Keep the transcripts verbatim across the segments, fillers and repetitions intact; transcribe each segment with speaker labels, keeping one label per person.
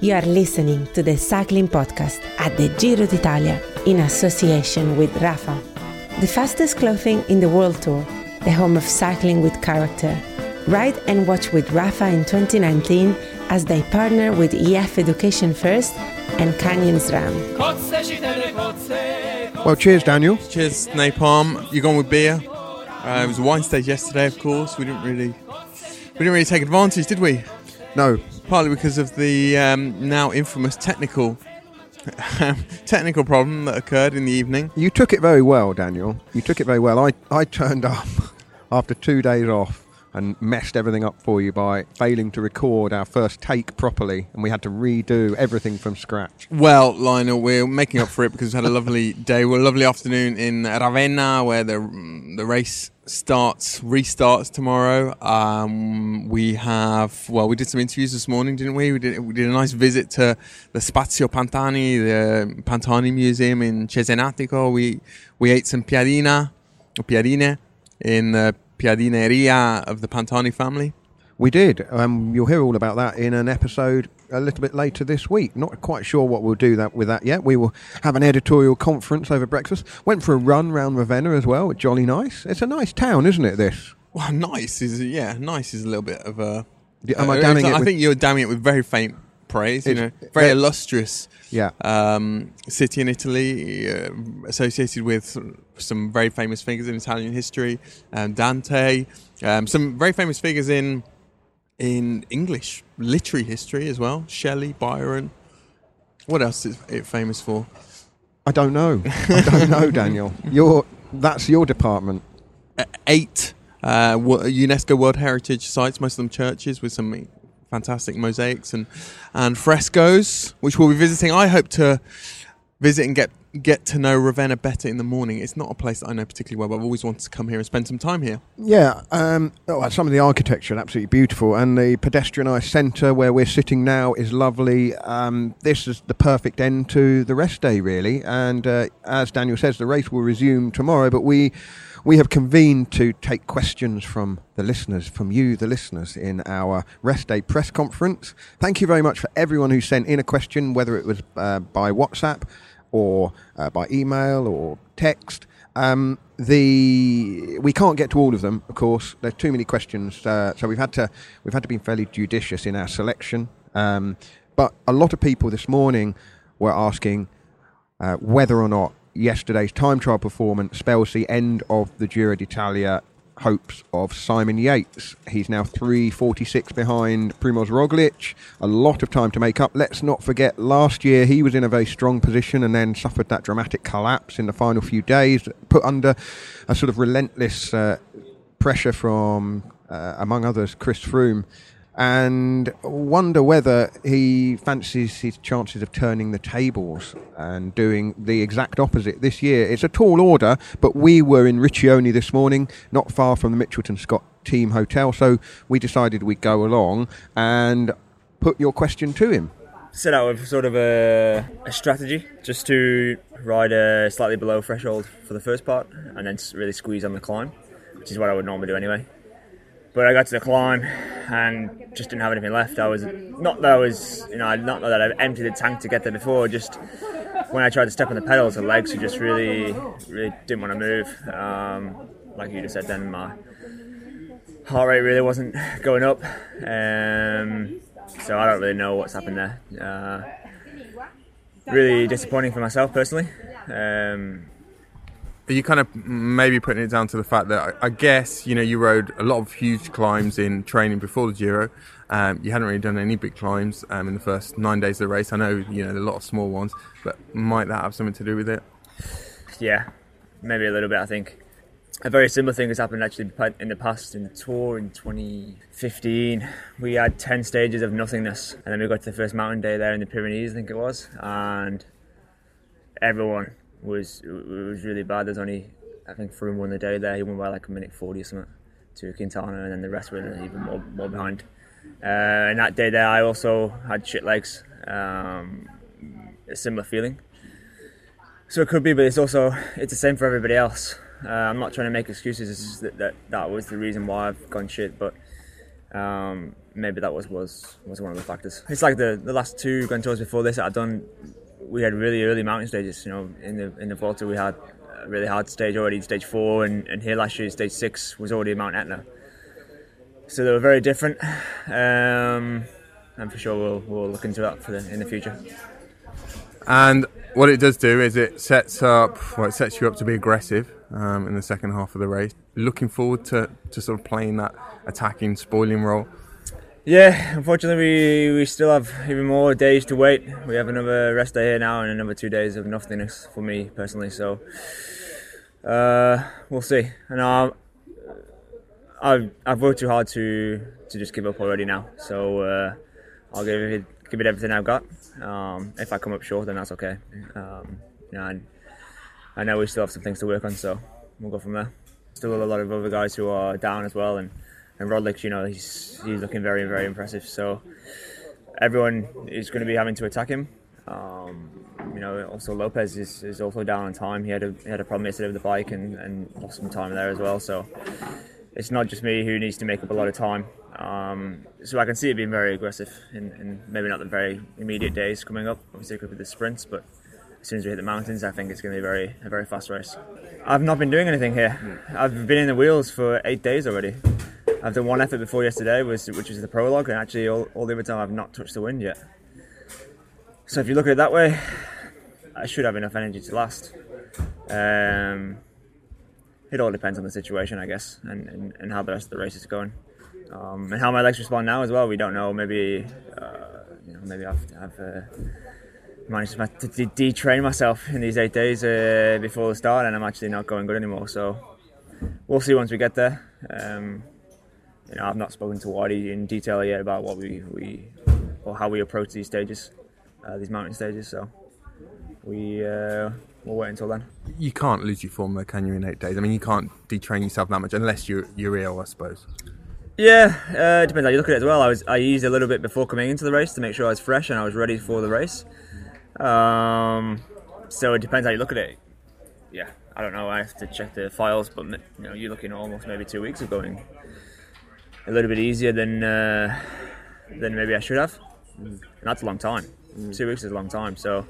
Speaker 1: You are listening to the Cycling Podcast at the Giro d'Italia in association with Rapha, the fastest clothing in the World Tour, the home of cycling with character. Ride and watch with Rapha in twenty nineteen as they partner with E F Education First and Canyon SRAM.
Speaker 2: Well, cheers, Daniel.
Speaker 3: Cheers, Napalm. You gone with beer? Uh, it was a wine stage yesterday, of course. We didn't really, we didn't really take advantage, did we?
Speaker 2: No.
Speaker 3: Partly because of the um, now infamous technical, technical problem that occurred in the evening.
Speaker 2: You took it very well, Daniel. You took it very well. I, I turned up after two days off and messed everything up for you by failing to record our first take properly, and we had to redo everything from scratch.
Speaker 3: Well, Lionel, we're making up for it because we had a lovely day, well, a lovely afternoon in Ravenna, where the the race starts, restarts tomorrow. Um, we have, well, we did some interviews this morning, didn't we? We did, we did a nice visit to the Spazio Pantani, the Pantani Museum in Cesenatico. We we ate some piadina, or piadine, in the Piadineria of the Pantani family.
Speaker 2: We did. Um, you'll hear all about that in an episode a little bit later this week. Not quite sure what we'll do that with that yet. We will have an editorial conference over breakfast. Went for a run round Ravenna as well. Jolly nice. It's a nice town, isn't it, this?
Speaker 3: Well, nice is, yeah, nice is a little bit of a...
Speaker 2: Am I damning
Speaker 3: uh,
Speaker 2: it
Speaker 3: I
Speaker 2: with,
Speaker 3: think you're damning it with very faint praise, you know. Very
Speaker 2: uh,
Speaker 3: illustrious
Speaker 2: yeah.
Speaker 3: um, city in Italy, uh, associated with some very famous figures in Italian history. Um, Dante, um, some very famous figures in in English literary history as well. Shelley, Byron. What else is it famous for?
Speaker 2: I don't know. I don't know, Daniel. You're, that's your department.
Speaker 3: Uh, eight uh, UNESCO World Heritage sites, most of them churches, with some fantastic mosaics and, and frescoes, which we'll be visiting. I hope to visit and get get to know Ravenna better in the morning. It's not a place that I know particularly well, but I've always wanted to come here and spend some time here.
Speaker 2: Yeah, um, oh, some of the architecture, absolutely beautiful, and the pedestrianised centre where we're sitting now is lovely. Um, this is the perfect end to the rest day, really, and uh, as Daniel says, the race will resume tomorrow, but we we have convened to take questions from the listeners, from you, the listeners, in our rest day press conference. Thank you very much for everyone who sent in a question, whether it was uh, by WhatsApp or uh, by email or text. Um, the we can't get to all of them, of course. There's too many questions, uh, so we've had to we've had to be fairly judicious in our selection. Um, but a lot of people this morning were asking uh, whether or not yesterday's time trial performance spells the end of the Giro d'Italia hopes of Simon Yates. He's now three forty-six behind Primož Roglic. A lot of time to make up. Let's not forget, last year he was in a very strong position and then suffered that dramatic collapse in the final few days, put under a sort of relentless uh, pressure from, uh, among others, Chris Froome. And wonder whether he fancies his chances of turning the tables and doing the exact opposite this year. It's a tall order, but we were in Riccione this morning, not far from the Mitchelton Scott team hotel, so we decided we'd go along and put your question to him.
Speaker 4: Set out with sort of a, a strategy, just to ride a slightly below threshold for the first part and then really squeeze on the climb, which is what I would normally do anyway. But I got to the climb and just didn't have anything left. I was not that I was, you know, not that I've emptied the tank to get there before. Just when I tried to step on the pedals, the legs just really, really didn't want to move. Um, like you just said, then my heart rate really wasn't going up. Um, so I don't really know what's happened there. Uh, really disappointing for myself personally. Um,
Speaker 3: Are you kind of maybe putting it down to the fact that I guess, you know, you rode a lot of huge climbs in training before the Giro. Um, you hadn't really done any big climbs um, in the first nine days of the race. I know, you know, a lot of small ones, but might that have something to do with it?
Speaker 4: Yeah, maybe a little bit, I think. A very similar thing has happened actually in the past in the Tour in twenty fifteen. We had ten stages of nothingness, and then we got to the first mountain day there in the Pyrenees, I think it was, and everyone was it was really bad. There's only, I think Froome won the day there. He won by like a minute forty or something to Quintana, and then the rest were even more, more behind. Uh, and that day there, I also had shit legs, um, a similar feeling. So it could be, but it's also it's the same for everybody else. Uh, I'm not trying to make excuses. It's just that, that that was the reason why I've gone shit, but Um, maybe that was, was, was one of the factors. It's like the, the last two Grand Tours before this that I've done, we had really early mountain stages. You know, in the in the Vuelta we had a really hard stage already, stage four, and, and here last year stage six was already Mount Etna. So they were very different, um, and for sure we'll, we'll look into that for the, in the future.
Speaker 3: And what it does do is it sets up, well, it sets you up to be aggressive um, in the second half of the race. Looking forward to, to sort of playing that attacking, spoiling role.
Speaker 4: Yeah, unfortunately we, we still have even more days to wait. We have another rest day here now and another two days of nothingness for me personally. So uh, we'll see. And uh, I've I've worked too hard to to just give up already now. So uh, I'll give it give it everything I've got. Um, if I come up short, then that's okay. Um, you know, and I know we still have some things to work on, so we'll go from there. Still a lot of other guys who are down as well, and, and Roglic, you know, he's he's looking very, very impressive. So everyone is going to be having to attack him. Um, you know, also Lopez is, is also down on time. He had a he had a problem yesterday with the bike and, and lost some time there as well. So it's not just me who needs to make up a lot of time. Um, so I can see it being very aggressive in, in maybe not the very immediate days coming up. Obviously, it could be the sprints, but as soon as we hit the mountains, I think it's going to be very a very fast race. I've not been doing anything here. I've been in the wheels for eight days already. I've done one effort before yesterday, was which is the prologue, and actually all, all the other time I've not touched the wind yet. So if you look at it that way, I should have enough energy to last. Um, it all depends on the situation, I guess, and, and, and how the rest of the race is going. Um, and how my legs respond now as well, we don't know. Maybe, uh, you know, maybe I've, I've uh, managed to de- de-train myself in these eight days uh, before the start, and I'm actually not going good anymore. So we'll see once we get there. Um, you know, I've not spoken to Wadi in detail yet about what we, we or how we approach these stages, uh, these mountain stages. So we uh, we'll wait until then.
Speaker 3: You can't lose your form though, can you? In eight days, I mean, you can't de-train yourself that much unless you're you're ill, I suppose.
Speaker 4: Yeah, uh, it depends how you look at it as well. I was I eased a little bit before coming into the race to make sure I was fresh and I was ready for the race. Um, so it depends how you look at it. Yeah, I don't know. I have to check the files, but you know, you're looking at almost maybe two weeks of going a little bit easier than uh, than maybe I should have. Mm. And that's a long time. Mm. Two weeks is a long time. So,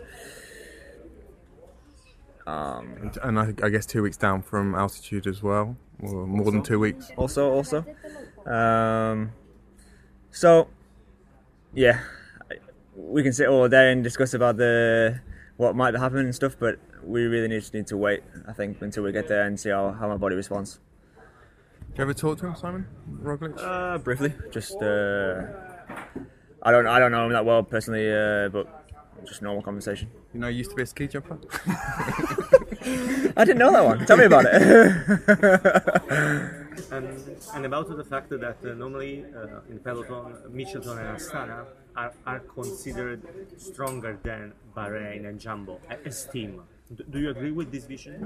Speaker 4: um,
Speaker 3: and I, I guess two weeks down from altitude as well, or more also, than two weeks.
Speaker 4: Also, also. Um, so, yeah, we can sit all day and discuss about the what might happen and stuff, but we really need to need to wait, I think, until we get there and see how, how my body responds.
Speaker 3: Did you ever talk to him, Simon Roglic?
Speaker 4: Uh, briefly, just uh, I don't I don't know him that well personally, uh, but just normal conversation.
Speaker 3: You know, he used to be a ski jumper.
Speaker 4: I didn't know that one. Tell me about
Speaker 5: it. And, and about the fact that uh, normally uh, in peloton, Mitchelton and Astana are, are considered stronger than Bahrain and Jumbo as team. Do you agree with this vision?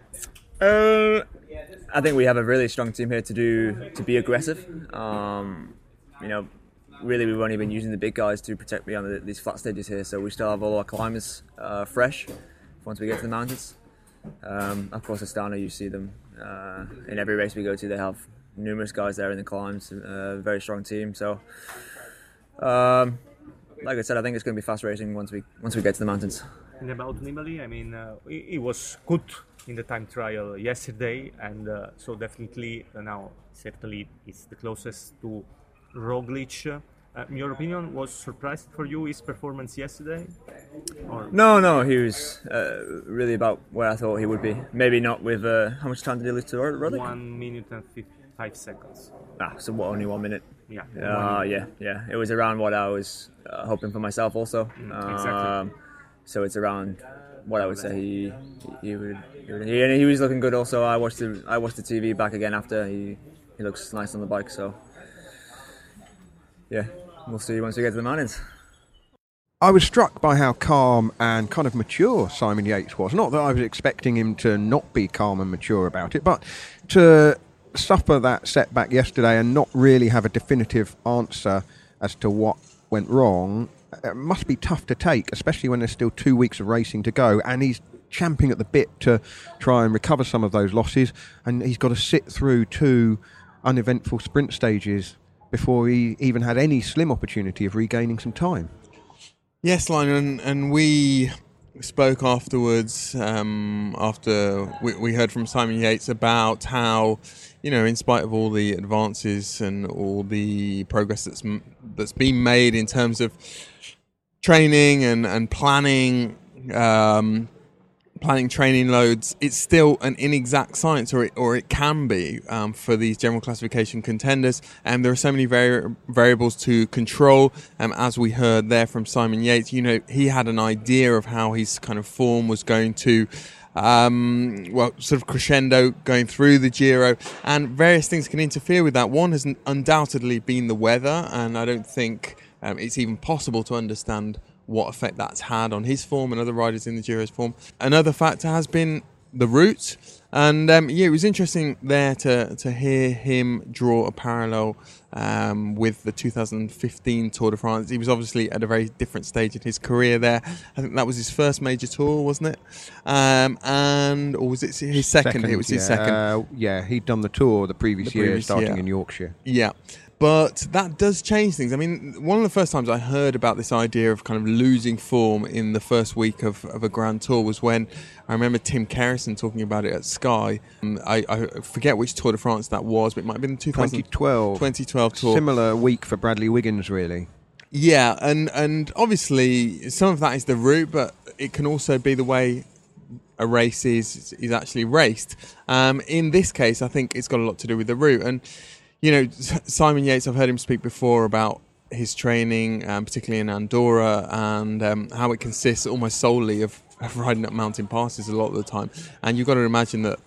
Speaker 4: Uh, I think we have a really strong team here to do to be aggressive. Um, you know, really we've only been using the big guys to protect me on the, these flat stages here, so we still have all our climbers uh, fresh once we get to the mountains. Um, of course, Astana, you see them uh, in every race we go to. They have numerous guys there in the climbs, a uh, very strong team. So, um, like I said, I think it's going to be fast racing once we once we get to the mountains.
Speaker 5: And about Nibali, I mean, uh, it was good in the time trial yesterday, and uh, so definitely uh, now certainly it's the closest to Roglic. Uh, in your opinion, was surprised for you his performance yesterday? Or?
Speaker 4: No, no, he was uh, really about where I thought he would be. Maybe not with uh, how much time did he lose to Roglic?
Speaker 5: One minute and five seconds.
Speaker 4: Ah, so what? Only one minute.
Speaker 5: Yeah.
Speaker 4: Uh, yeah, yeah. It was around what I was uh, hoping for myself, also.
Speaker 5: Mm,
Speaker 4: um,
Speaker 5: exactly.
Speaker 4: So it's around what I would say he he would. He, would, he, and he was looking good. Also, I watched the I watched the T V back again after. He he looks nice on the bike. So yeah. We'll see once we get to the mountains.
Speaker 2: I was struck by how calm and kind of mature Simon Yates was. Not that I was expecting him to not be calm and mature about it, but to suffer that setback yesterday and not really have a definitive answer as to what went wrong, it must be tough to take, especially when there's still two weeks of racing to go, and he's champing at the bit to try and recover some of those losses, and he's got to sit through two uneventful sprint stages before he even had any slim opportunity of regaining some time.
Speaker 3: Yes, Lionel, and, and we spoke afterwards, um, after we, we heard from Simon Yates about how, you know, in spite of all the advances and all the progress that's that's been made in terms of training and, and planning, um, planning training loads, it's still an inexact science, or it, or it can be um, for these general classification contenders. And there are so many vari- variables to control. Um, as we heard there from Simon Yates, you know, he had an idea of how his kind of form was going to, um, well, sort of crescendo going through the Giro, and various things can interfere with that. One has undoubtedly been the weather, and I don't think um, it's even possible to understand what effect that's had on his form and other riders in the Giro's form. Another factor has been the route, and um, yeah, it was interesting there to to hear him draw a parallel um, with the two thousand fifteen Tour de France. He was obviously at a very different stage in his career there. I think that was his first major tour, wasn't it? Um, and or was it his second? second it was his
Speaker 2: yeah.
Speaker 3: second.
Speaker 2: Uh, yeah, he'd done the tour the previous
Speaker 3: the
Speaker 2: year,
Speaker 3: previous
Speaker 2: starting
Speaker 3: year.
Speaker 2: in Yorkshire.
Speaker 3: Yeah. But that does change things. I mean, one of the first times I heard about this idea of kind of losing form in the first week of, of a Grand Tour was when I remember Tim Kerrison talking about it at Sky. Um, I, I forget which Tour de France that was, but it might have been the
Speaker 2: twenty twelve
Speaker 3: twenty twelve Tour.
Speaker 2: Similar week for Bradley Wiggins, really.
Speaker 3: Yeah, and, and obviously some of that is the route, but it can also be the way a race is, is actually raced. Um, in this case, I think it's got a lot to do with the route. And you know, Simon Yates, I've heard him speak before about his training, um, particularly in Andorra, and um, how it consists almost solely of, of riding up mountain passes a lot of the time. And you've got to imagine that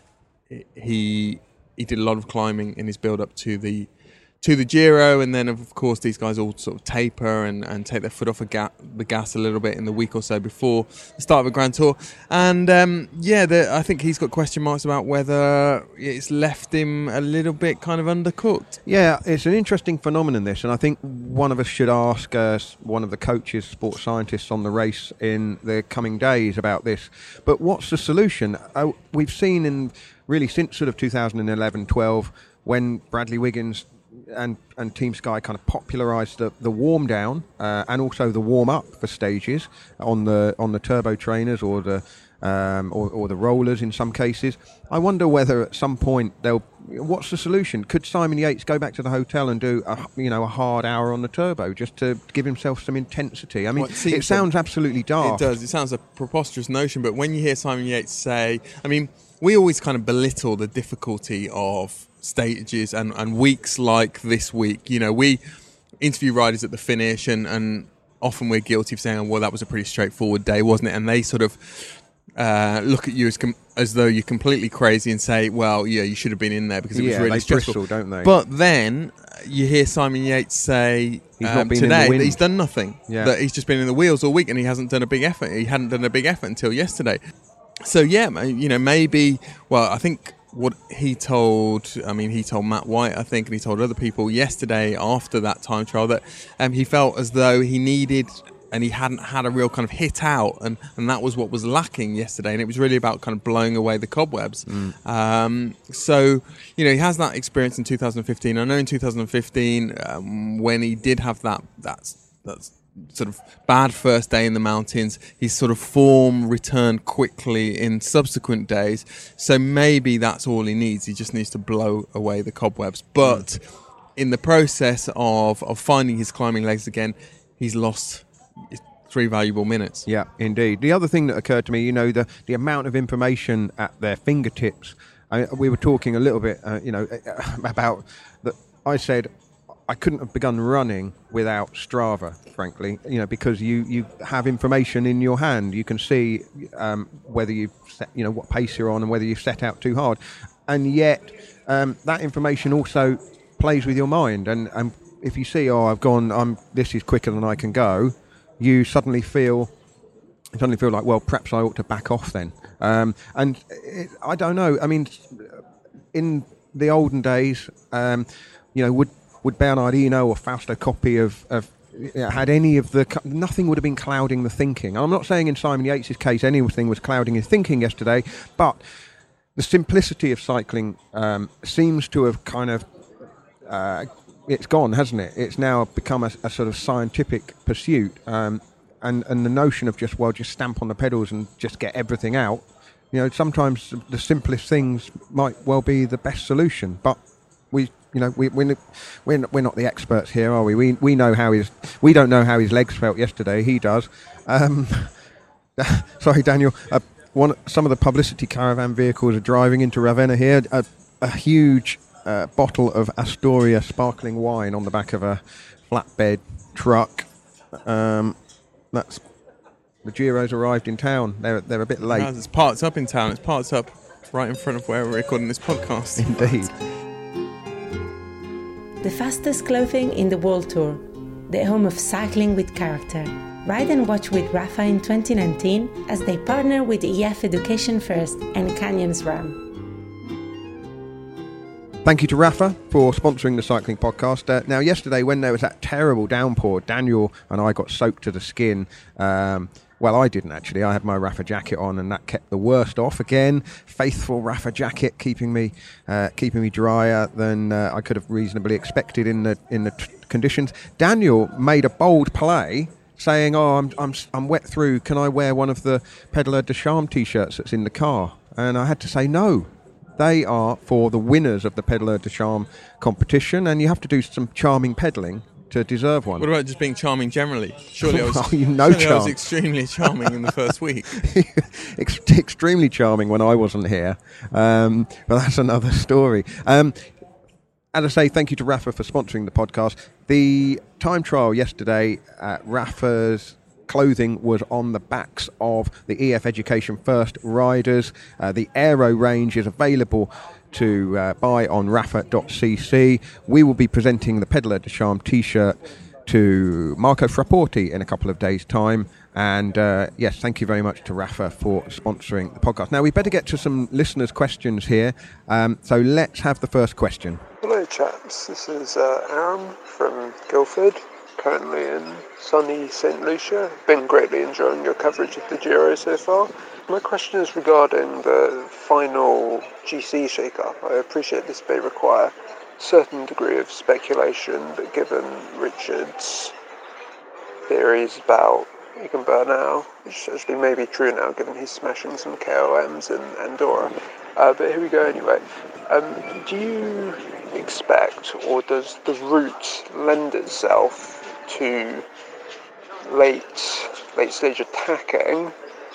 Speaker 3: he he did a lot of climbing in his build-up to the to the Giro, and then of course these guys all sort of taper and, and take their foot off a ga- the gas a little bit in the week or so before the start of a Grand Tour. And um, yeah, the, I think he's got question marks about whether it's left him a little bit kind of undercooked.
Speaker 2: Yeah, it's an interesting phenomenon, this, and I think one of us should ask uh, one of the coaches, sports scientists on the race in the coming days about this. But what's the solution? Uh, we've seen in really since sort of two thousand eleven twelve when Bradley Wiggins and and Team Sky kind of popularised the, the warm down uh, and also the warm up for stages on the on the turbo trainers or the um, or, or the rollers in some cases. I wonder whether at some point they'll. What's the solution? Could Simon Yates go back to the hotel and do a you know a hard hour on the turbo just to give himself some intensity? I mean, well, it, it sounds absolutely daft.
Speaker 3: It does. It sounds a preposterous notion, but when you hear Simon Yates say, I mean, we always kind of belittle the difficulty of stages and, and weeks like this week. You know, we interview riders at the finish, and, and often we're guilty of saying, oh, well, that was a pretty straightforward day, wasn't it? And they sort of uh, look at you as com- as though you're completely crazy and say, well, yeah, you should have been in there because it
Speaker 2: yeah,
Speaker 3: was really
Speaker 2: they
Speaker 3: stressful,
Speaker 2: bristle, don't they?
Speaker 3: But then you hear Simon Yates say
Speaker 2: he's
Speaker 3: um,
Speaker 2: not been
Speaker 3: today
Speaker 2: in the wind.
Speaker 3: that he's done nothing,
Speaker 2: yeah.
Speaker 3: that he's just been in the wheels all week and he hasn't done a big effort. He hadn't done a big effort until yesterday. So yeah, you know, maybe. Well, I think what he told, I mean, he told Matt White, I think, and he told other people yesterday after that time trial that um, he felt as though he needed, and he hadn't had a real kind of hit out, and, and that was what was lacking yesterday, and it was really about kind of blowing away the cobwebs. Mm. Um, so, you know, he has that experience in two thousand fifteen. I know in two thousand fifteen, um, when he did have that, that's, that's sort of bad first day in the mountains, his sort of form returned quickly in subsequent days. So maybe that's all he needs. He just needs to blow away the cobwebs. But mm. in the process of, of finding his climbing legs again, he's lost three valuable minutes.
Speaker 2: Yeah, indeed. The other thing that occurred to me, you know, the, the amount of information at their fingertips. I, we were talking a little bit, uh, you know, about that. I said I couldn't have begun running without Strava, frankly, you know, because you, you have information in your hand. You can see um, whether you've set, you know, what pace you're on and whether you've set out too hard. And yet um, that information also plays with your mind. And, and if you see, oh, I've gone, I'm, this is quicker than I can go, you suddenly feel, you suddenly feel like, well, perhaps I ought to back off then. Um, and it, I don't know. I mean, in the olden days, um, you know, would Would Bernardino or Fausto Coppi have, have you know, had any of the... Nothing would have been clouding the thinking. I'm not saying in Simon Yates' case anything was clouding his thinking yesterday, but the simplicity of cycling um, seems to have kind of uh, it's gone, hasn't it? It's now become a, a sort of scientific pursuit, um, and and the notion of just well, just stamp on the pedals and just get everything out. You know, sometimes the simplest things might well be the best solution, but we, you know, we we we're we're not the experts here, are we? We we know how his we don't know how his legs felt yesterday. He does. Um, sorry, Daniel. Uh, one some of the publicity caravan vehicles are driving into Ravenna here. A, a huge uh, bottle of Astoria sparkling wine on the back of a flatbed truck. Um, that's. The Giro's arrived in town. They're they're a bit late.
Speaker 3: No, it's parked up in town. It's parked up right in front of where we're recording this podcast.
Speaker 2: Indeed.
Speaker 1: The fastest clothing in the world tour, the home of cycling with character. Ride and watch with Rafa in twenty nineteen as they partner with E F Education First and Canyons Ram.
Speaker 2: Thank you to Rafa for sponsoring the cycling podcast. Uh, now, yesterday when there was that terrible downpour, Daniel and I got soaked to the skin. Um, well, I didn't actually. I had my Rafa jacket on, and that kept the worst off again. Faithful Rafa jacket, keeping me uh, keeping me drier than uh, I could have reasonably expected in the in the t- conditions. Daniel made a bold play, saying, "Oh, I'm I'm I'm wet through. Can I wear one of the Pedaler de Charme t-shirts that's in the car?" And I had to say no. They are for the winners of the Pedaler de Charme competition, and you have to do some charming pedalling to deserve one.
Speaker 3: What about just being charming generally? Surely I was,
Speaker 2: well, you know
Speaker 3: surely I was
Speaker 2: charm.
Speaker 3: extremely charming in the first week.
Speaker 2: Ex- extremely charming when I wasn't here, um, but that's another story. Um, as I say, thank you to Rafa for sponsoring the podcast. The time trial yesterday, uh, Rafa's clothing was on the backs of the E F Education First riders. Uh, the Aero range is available to uh, buy on rafa dot c c. We will be presenting the Pedaler de Charme t-shirt to Marco Frapporti in a couple of days' time. And uh, yes, thank you very much to Rafa for sponsoring the podcast. Now, we better get to some listeners' questions here. Um, so let's have the first question.
Speaker 6: Hello, chaps. This is uh, Aaron from Guildford. Currently in sunny Saint Lucia. Been greatly enjoying your coverage of the Giro so far. My question is regarding the final G C shake-up. I appreciate this may require a certain degree of speculation, but given Richard's theories about Egan Bernal, which actually may be true now given he's smashing some K O Ms in Andorra. Uh, but here we go anyway. Um, do you expect, or does the route lend itself to late late stage attacking,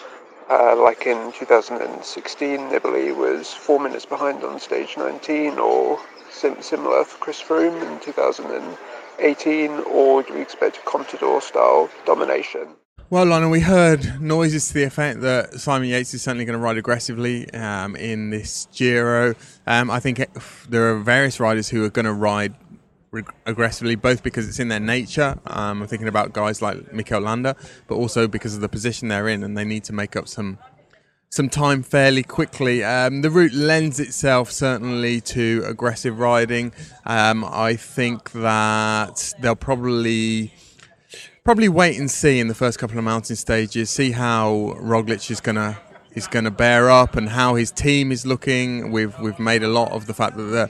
Speaker 6: uh, like in two thousand sixteen Nibali was four minutes behind on stage nineteen, or sim- similar for Chris Froome in two thousand eighteen, or do we expect Contador style domination?
Speaker 3: Well, Lionel, we heard noises to the effect that Simon Yates is certainly going to ride aggressively um, in this Giro. Um, I think it, there are various riders who are going to ride reg- aggressively, both because it's in their nature. Um, I'm thinking about guys like Mikel Landa, but also because of the position they're in, and they need to make up some some time fairly quickly. Um, the route lends itself certainly to aggressive riding. Um, I think that they'll probably... Probably wait and see in the first couple of mountain stages, see how Roglic is gonna is gonna bear up and how his team is looking. We've we've made a lot of the fact that the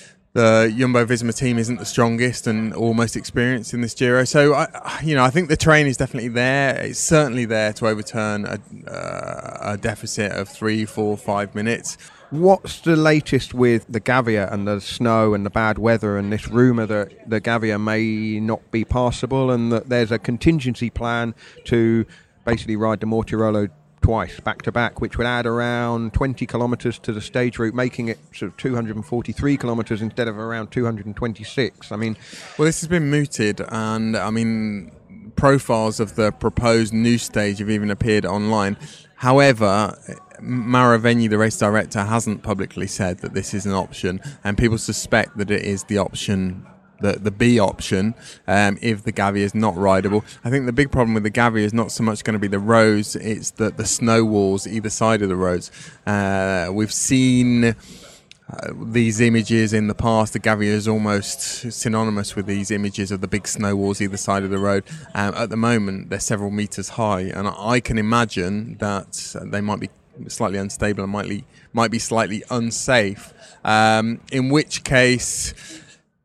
Speaker 3: the Jumbo-Visma team isn't the strongest and almost experienced in this Giro. So I, you know, I think the train is definitely there. It's certainly there to overturn a, uh, a deficit of three, four, five minutes.
Speaker 2: What's the latest with the Gavia and the snow and the bad weather and this rumour that the Gavia may not be passable and that there's a contingency plan to basically ride the Mortirolo twice, back to back, which would add around twenty kilometres to the stage route, making it sort of two hundred forty-three kilometres instead of around two hundred twenty-six. I mean...
Speaker 3: Well, this has been mooted, and, I mean, profiles of the proposed new stage have even appeared online. However, Mauro Vegni, the race director, hasn't publicly said that this is an option, and people suspect that it is the option, the, the B option, um, if the Gavia is not rideable. I think the big problem with the Gavia is not so much going to be the roads, it's the, the snow walls either side of the roads. Uh, we've seen... Uh, these images in the past. The Gavia is almost synonymous with these images of the big snow walls either side of the road. Um, at the moment, they're several metres high, and I can imagine that they might be slightly unstable and might be, might be slightly unsafe, um, in which case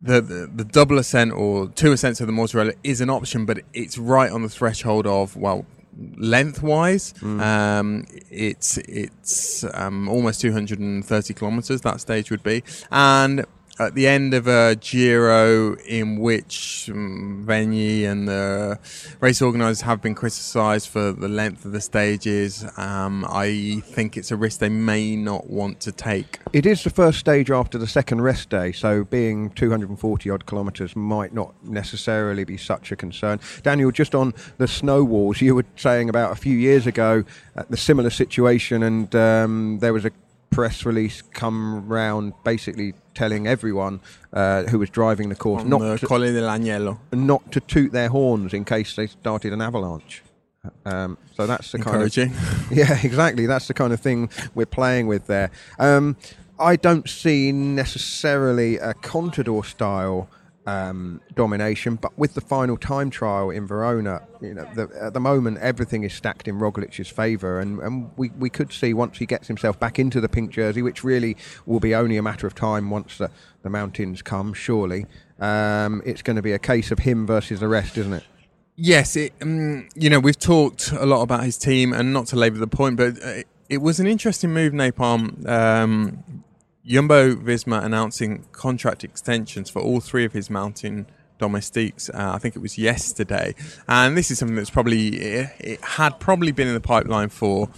Speaker 3: the, the the double ascent or two ascents of the Mortadella is an option, but it's right on the threshold of, well, lengthwise, mm. um, it's it's um, almost two hundred thirty kilometres, that stage would be. And at the end of a Giro in which um, Vegni and the race organisers have been criticised for the length of the stages, um, I think it's a risk they may not want to take.
Speaker 2: It is the first stage after the second rest day, so being two hundred forty odd kilometres might not necessarily be such a concern. Daniel, just on the snow walls, you were saying about a few years ago uh, the similar situation, and um, there was a press release come round basically telling everyone uh, who was driving the course
Speaker 3: on
Speaker 2: not
Speaker 3: the
Speaker 2: to,
Speaker 3: Colle dell'Agnello.
Speaker 2: not to toot their horns in case they started an avalanche. Um, so that's the kind of yeah, exactly. That's the kind of thing we're playing with there. Um, I don't see necessarily a Contador style um, domination, but with the final time trial in Verona, you know, the, at the moment everything is stacked in Roglic's favour, and, and we, we could see once he gets himself back into the pink jersey, which really will be only a matter of time once the, the mountains come, surely, um, it's going to be a case of him versus the rest, isn't it?
Speaker 3: Yes, it, um, you know, we've talked a lot about his team, and not to labour the point, but it, it was an interesting move, Napalm. Um, Jumbo-Visma announcing contract extensions for all three of his mountain domestiques. Uh, I think it was yesterday, and this is something that's probably it, it had probably been in the pipeline for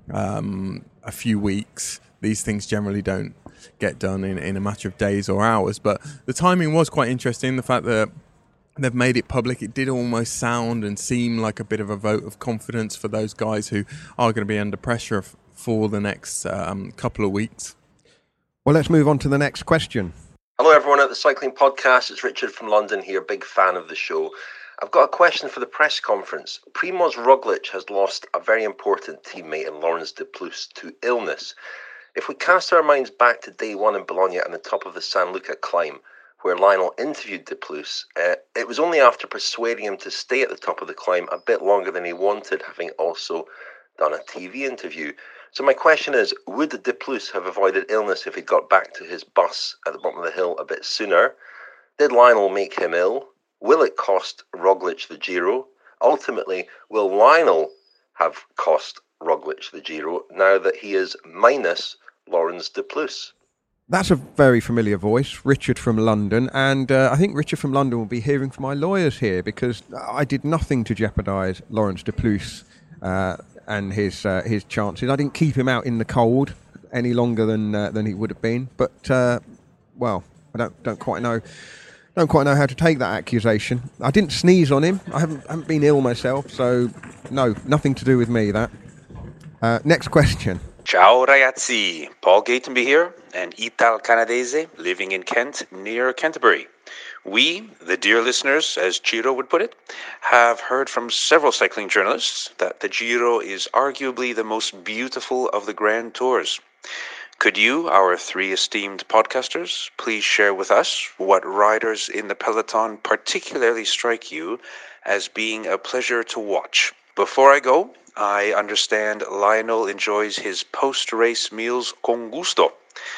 Speaker 3: um, a few weeks. These things generally don't get done in, in a matter of days or hours, but the timing was quite interesting. The fact that they've made it public, it did almost sound and seem like a bit of a vote of confidence for those guys who are going to be under pressure f- for the next um, couple of weeks.
Speaker 2: Well, let's move on to the next question.
Speaker 7: Hello everyone at the Cycling Podcast, it's Richard from London here, big fan of the show. I've got a question for the press conference. Primoz Roglic has lost a very important teammate in Laurens de Plus to illness. If we cast our minds back to day one in Bologna and the top of the San Luca climb, where Lionel interviewed de Plus, uh, it was only after persuading him to stay at the top of the climb a bit longer than he wanted, having also done a T V interview. So my question is, would de Plus have avoided illness if he'd got back to his bus at the bottom of the hill a bit sooner? Did Lionel make him ill? Will it cost Roglic the Giro? Ultimately, will Lionel have cost Roglic the Giro now that he is minus Laurens de Plus?
Speaker 2: That's a very familiar voice, Richard from London, and uh, I think Richard from London will be hearing from my lawyers here, because I did nothing to jeopardise Laurens de Plus uh, and his uh, his chances. I didn't keep him out in the cold any longer than uh, than he would have been. But uh, well, I don't don't quite know don't quite know how to take that accusation. I didn't sneeze on him. I haven't haven't been ill myself, so no, nothing to do with me. That. Uh, next question.
Speaker 8: Ciao ragazzi, Paul Gatenby here, an Ital-Canadese living in Kent near Canterbury. We, the dear listeners, as Giro would put it, have heard from several cycling journalists that the Giro is arguably the most beautiful of the Grand Tours. Could you, our three esteemed podcasters, please share with us what riders in the peloton particularly strike you as being a pleasure to watch? Before I go, I understand Lionel enjoys his post-race meals con gusto.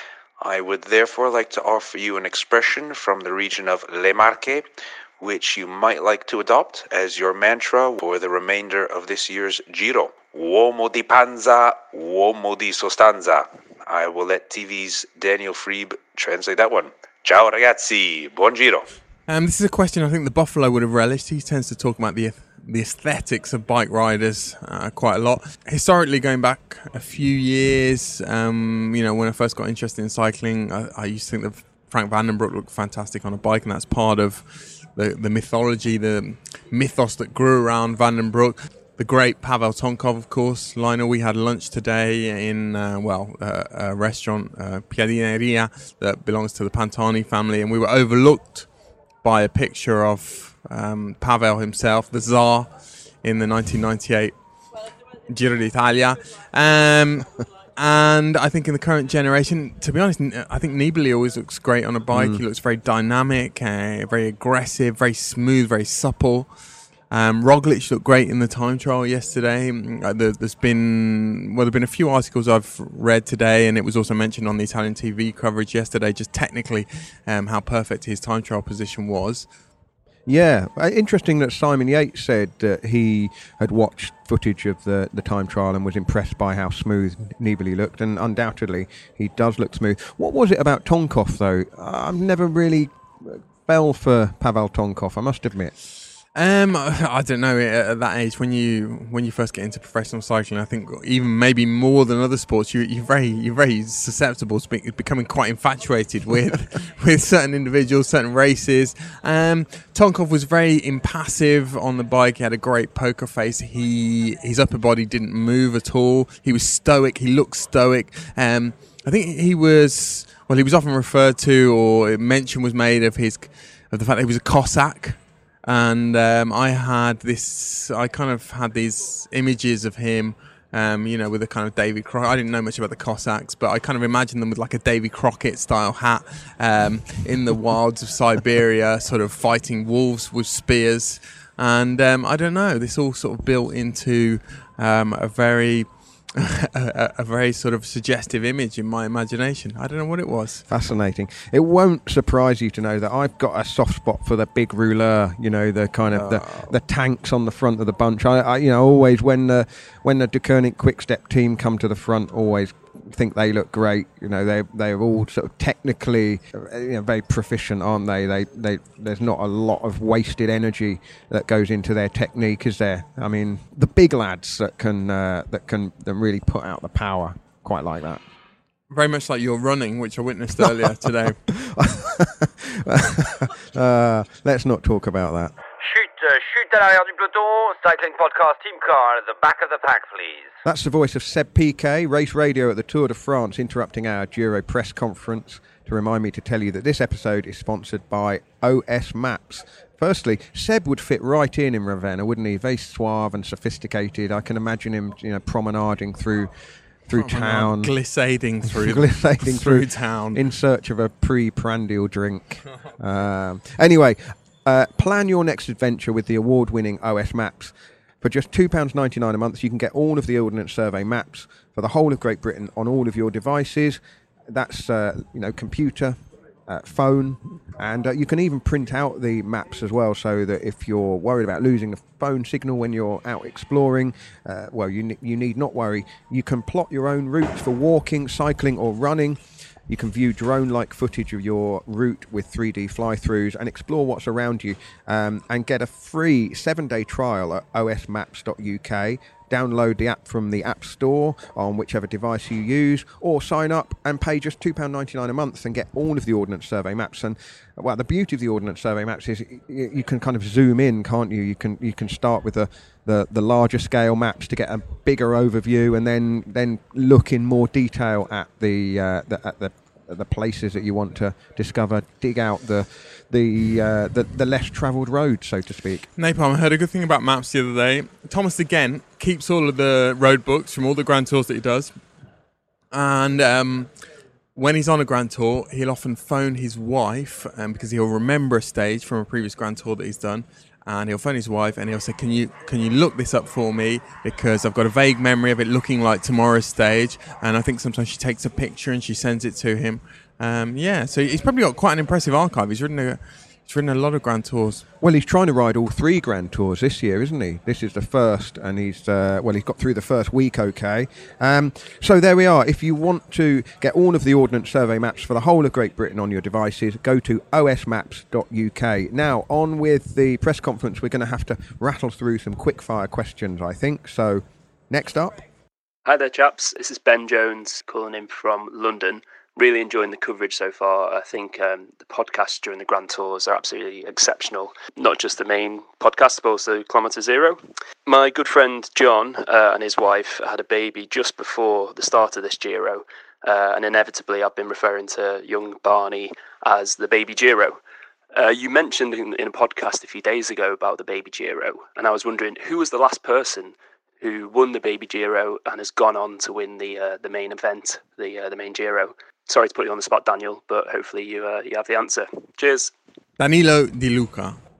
Speaker 8: I would therefore like to offer you an expression from the region of Le Marche, which you might like to adopt as your mantra for the remainder of this year's Giro. Uomo di panza, uomo di sostanza. I will let T V's Daniel Friebe translate that one. Ciao ragazzi, buon Giro.
Speaker 3: Um, this is a question I think the Buffalo would have relished. He tends to talk about the the aesthetics of bike riders uh, quite a lot. Historically, going back a few years, um, you know, when I first got interested in cycling, I, I used to think that Frank Vandenbroek looked fantastic on a bike, and that's part of the, the mythology, the mythos that grew around Vandenbroek. The great Pavel Tonkov, of course. Lionel, we had lunch today in, uh, well, uh, a restaurant, uh, Piadineria, that belongs to the Pantani family, and we were overlooked by a picture of um, Pavel himself, the Tsar, in the nineteen ninety-eight Giro d'Italia. Um, and I think in the current generation, to be honest, I think Nibali always looks great on a bike. Mm. He looks very dynamic, uh, very aggressive, very smooth, very supple. Um, Roglic looked great in the time trial yesterday. Uh, there, there's been well, there've been a few articles I've read today, and it was also mentioned on the Italian T V coverage yesterday. Just technically, um, how perfect his time trial position was.
Speaker 2: Yeah, interesting that Simon Yates said that he had watched footage of the, the time trial and was impressed by how smooth Nibali looked, and undoubtedly he does look smooth. What was it about Tonkov, though? I've never really fell for Pavel Tonkov, I must admit.
Speaker 3: Um, I don't know. At that age, when you when you first get into professional cycling, I think even maybe more than other sports, you, you're very you're very susceptible to be, becoming quite infatuated with with certain individuals, certain races. Um, Tonkov was very impassive on the bike. He had a great poker face. He his upper body didn't move at all. He was stoic. He looked stoic. Um, I think he was well. He was often referred to, or mention was made of his of the fact that he was a Cossack. And um, I had this, I kind of had these images of him, um, you know, with a kind of Davy Crockett. I didn't know much about the Cossacks, but I kind of imagined them with like a Davy Crockett style hat um, in the wilds of Siberia, sort of fighting wolves with spears. And um, I don't know, this all sort of built into um, a very... a, a very sort of suggestive image in my imagination. I don't know what it was.
Speaker 2: Fascinating. It won't surprise you to know that I've got a soft spot for the big rouleur, you know, the kind of oh. the, the tanks on the front of the bunch. I, I you know, always when the when the Deceuninck Quick-Step team come to the front, always think they look great. You know, they they're all sort of technically, you know, very proficient, aren't they? They they there's not a lot of wasted energy that goes into their technique, is there? I mean, the big lads that can uh, that can that really put out the power, quite like that.
Speaker 3: Very much like your running, which I witnessed earlier today.
Speaker 2: uh, let's not talk about that.
Speaker 9: Chute, chute à l'arrière du peloton, cycling podcast team car at the back of the pack, please.
Speaker 2: That's the voice of Seb Piquet, race radio at the Tour de France, interrupting our Giro press conference to remind me to tell you that this episode is sponsored by O S Maps. Firstly, Seb would fit right in in Ravenna, wouldn't he? Very suave and sophisticated. I can imagine him, you know, promenading through through Promenade, town,
Speaker 3: glissading through
Speaker 2: glissading
Speaker 3: through
Speaker 2: through
Speaker 3: town
Speaker 2: in search of a pre-prandial drink. um, anyway. Uh, plan your next adventure with the award-winning O S Maps. For just two pounds ninety-nine a month, you can get all of the Ordnance Survey maps for the whole of Great Britain on all of your devices. That's, uh, you know, computer, uh, phone, and uh, you can even print out the maps as well, so that if you're worried about losing the phone signal when you're out exploring, uh, well, you, ne- you need not worry. You can plot your own routes for walking, cycling or running. You can view drone-like footage of your route with three D fly-throughs and explore what's around you, um, and get a free seven-day trial at o s maps dot u k. Download the app from the App Store on whichever device you use, or sign up and pay just two pounds ninety-nine a month and get all of the Ordnance Survey maps. And well, the beauty of the Ordnance Survey maps is you, you can kind of zoom in, can't you? You can you can start with the, the, the larger scale maps to get a bigger overview, and then then look in more detail at the uh, the at the the places that you want to discover, dig out the the uh, the, the less travelled road, so to speak.
Speaker 3: Napalm, I heard a good thing about maps the other day. Thomas, again, keeps all of the road books from all the Grand Tours that he does. And um, when he's on a Grand Tour, he'll often phone his wife, um, because he'll remember a stage from a previous Grand Tour that he's done. And he'll phone his wife and he'll say, can you can you look this up for me? Because I've got a vague memory of it looking like tomorrow's stage. And I think sometimes she takes a picture and she sends it to him. Um, yeah, so he's probably got quite an impressive archive. He's ridden a, he's ridden a lot of Grand Tours.
Speaker 2: Well, he's trying to ride all three Grand Tours this year, isn't he? This is the first, and he's, uh, well, he's got through the first week okay. Um, so there we are. If you want to get all of the Ordnance Survey maps for the whole of Great Britain on your devices, go to o s maps dot u k. Now, on with the press conference, we're going to have to rattle through some quick-fire questions, I think. So, next up.
Speaker 10: Hi there, chaps. This is Ben Jones calling in from London. Really enjoying the coverage so far. I think um, the podcasts during the Grand Tours are absolutely exceptional. Not just the main podcast, but also Kilometre Zero. My good friend John uh, and his wife had a baby just before the start of this Giro, uh, and inevitably I've been referring to young Barney as the Baby Giro. Uh, you mentioned in, in a podcast a few days ago about the Baby Giro, and I was wondering who was the last person who won the Baby Giro and has gone on to win the uh, the main event, the uh, the main Giro. Sorry to put you on the spot, Daniel, but hopefully you uh, you have the answer. Cheers.
Speaker 3: Danilo Di Luca.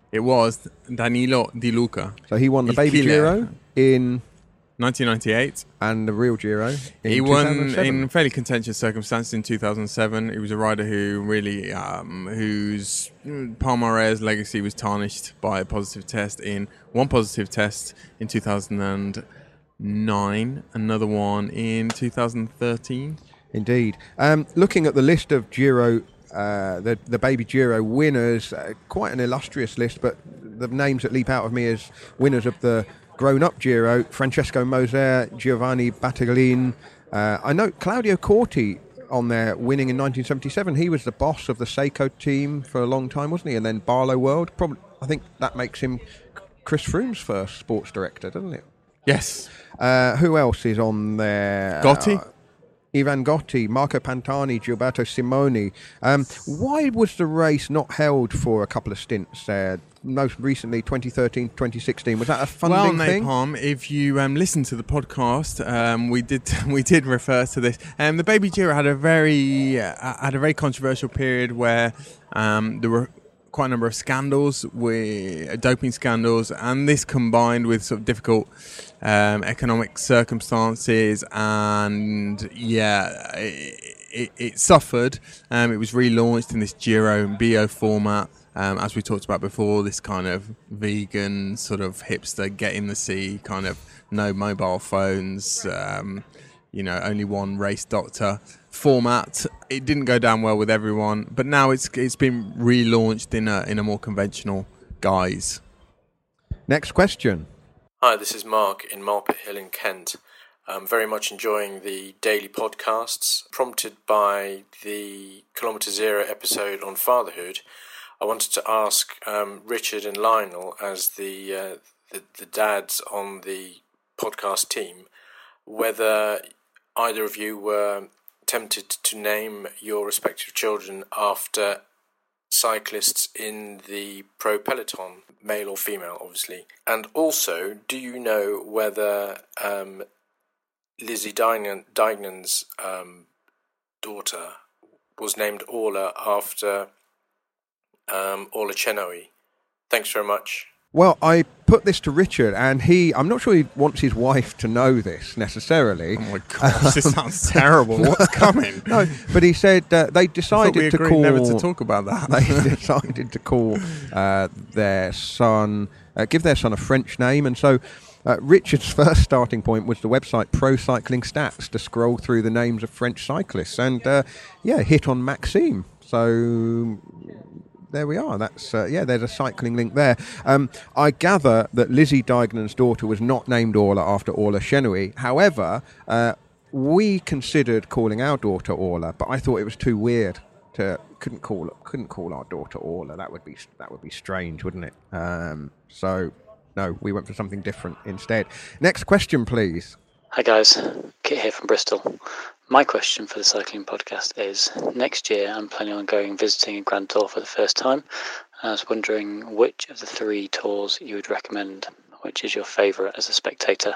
Speaker 3: It was Danilo Di Luca.
Speaker 2: So he won the
Speaker 3: Il
Speaker 2: Baby
Speaker 3: Killer.
Speaker 2: Giro in
Speaker 3: nineteen ninety-eight.
Speaker 2: And the real Giro in
Speaker 3: He won
Speaker 2: two thousand seven.
Speaker 3: in fairly contentious circumstances in two thousand seven. He was a rider who really, um, whose Palmares legacy was tarnished by a positive test in one positive test in two thousand nine, another one in two thousand thirteen.
Speaker 2: Indeed. Um, looking at the list of Giro, uh, the the Baby Giro winners, uh, quite an illustrious list, but the names that leap out of me as winners of the grown-up Giro: Francesco Moser, Giovanni Battaglin. Uh, I know Claudio Corti on there, winning in nineteen seventy-seven. He was the boss of the Seiko team for a long time, wasn't he? And then Barlow World. Probably, I think that makes him Chris Froome's first sports director, doesn't it?
Speaker 3: Yes.
Speaker 2: Uh, who else is on there?
Speaker 3: Gotti.
Speaker 2: Uh, Ivan Gotti, Marco Pantani, Gilberto Simoni. Um, why was the race not held for a couple of stints? Uh, most recently, twenty thirteen, twenty sixteen. Was that a funding
Speaker 3: well,
Speaker 2: thing?
Speaker 3: Well, Napalm, if you um, listen to the podcast, um, we did we did refer to this. Um, the Baby Giro had a very uh, had a very controversial period where um, there were quite a number of scandals, with doping scandals, and this combined with sort of difficult um, economic circumstances, and yeah, it, it, it suffered. Um, it was relaunched in this Giro B O format, um, as we talked about before. This kind of vegan sort of hipster, get in the sea, kind of no mobile phones. Um, you know, only one race doctor format. It didn't go down well with everyone, but now it's it's been relaunched in a in a more conventional guise.
Speaker 2: Next question.
Speaker 11: Hi, this is Mark in Malpit Hill in Kent. I'm very much enjoying the daily podcasts. Prompted by the Kilometre Zero episode on fatherhood, I wanted to ask um, Richard and Lionel, as the, uh, the the dads on the podcast team, whether either of you were tempted to name your respective children after cyclists in the pro peloton, male or female, obviously. And also, do you know whether um, Lizzie Dignan, Dignan's um, daughter was named Orla after um, Orla Chennaoui? Thanks very much.
Speaker 2: Well, I put this to Richard, and he, I'm not sure he wants his wife to know this necessarily.
Speaker 3: Oh my gosh, this sounds terrible. What's coming?
Speaker 2: No, but he said uh, they decided
Speaker 3: we
Speaker 2: to
Speaker 3: agreed
Speaker 2: call...
Speaker 3: never to talk about that.
Speaker 2: They decided to call uh, their son, uh, give their son a French name, and so uh, Richard's first starting point was the website Pro Cycling Stats to scroll through the names of French cyclists, and uh, yeah, hit on Maxime. So... there we are. That's uh, yeah. There's a cycling link there. Um, I gather that Lizzie Dignan's daughter was not named Orla after Orla Chennaoui. However, uh, we considered calling our daughter Orla, but I thought it was too weird to couldn't call couldn't call our daughter Orla. That would be that would be strange, wouldn't it? Um, so no, we went for something different instead. Next question, please.
Speaker 12: Hi guys, Kit here from Bristol. My question for the cycling podcast is, next year I'm planning on going visiting a Grand Tour for the first time. I was wondering which of the three tours you would recommend, which is your favourite as a spectator,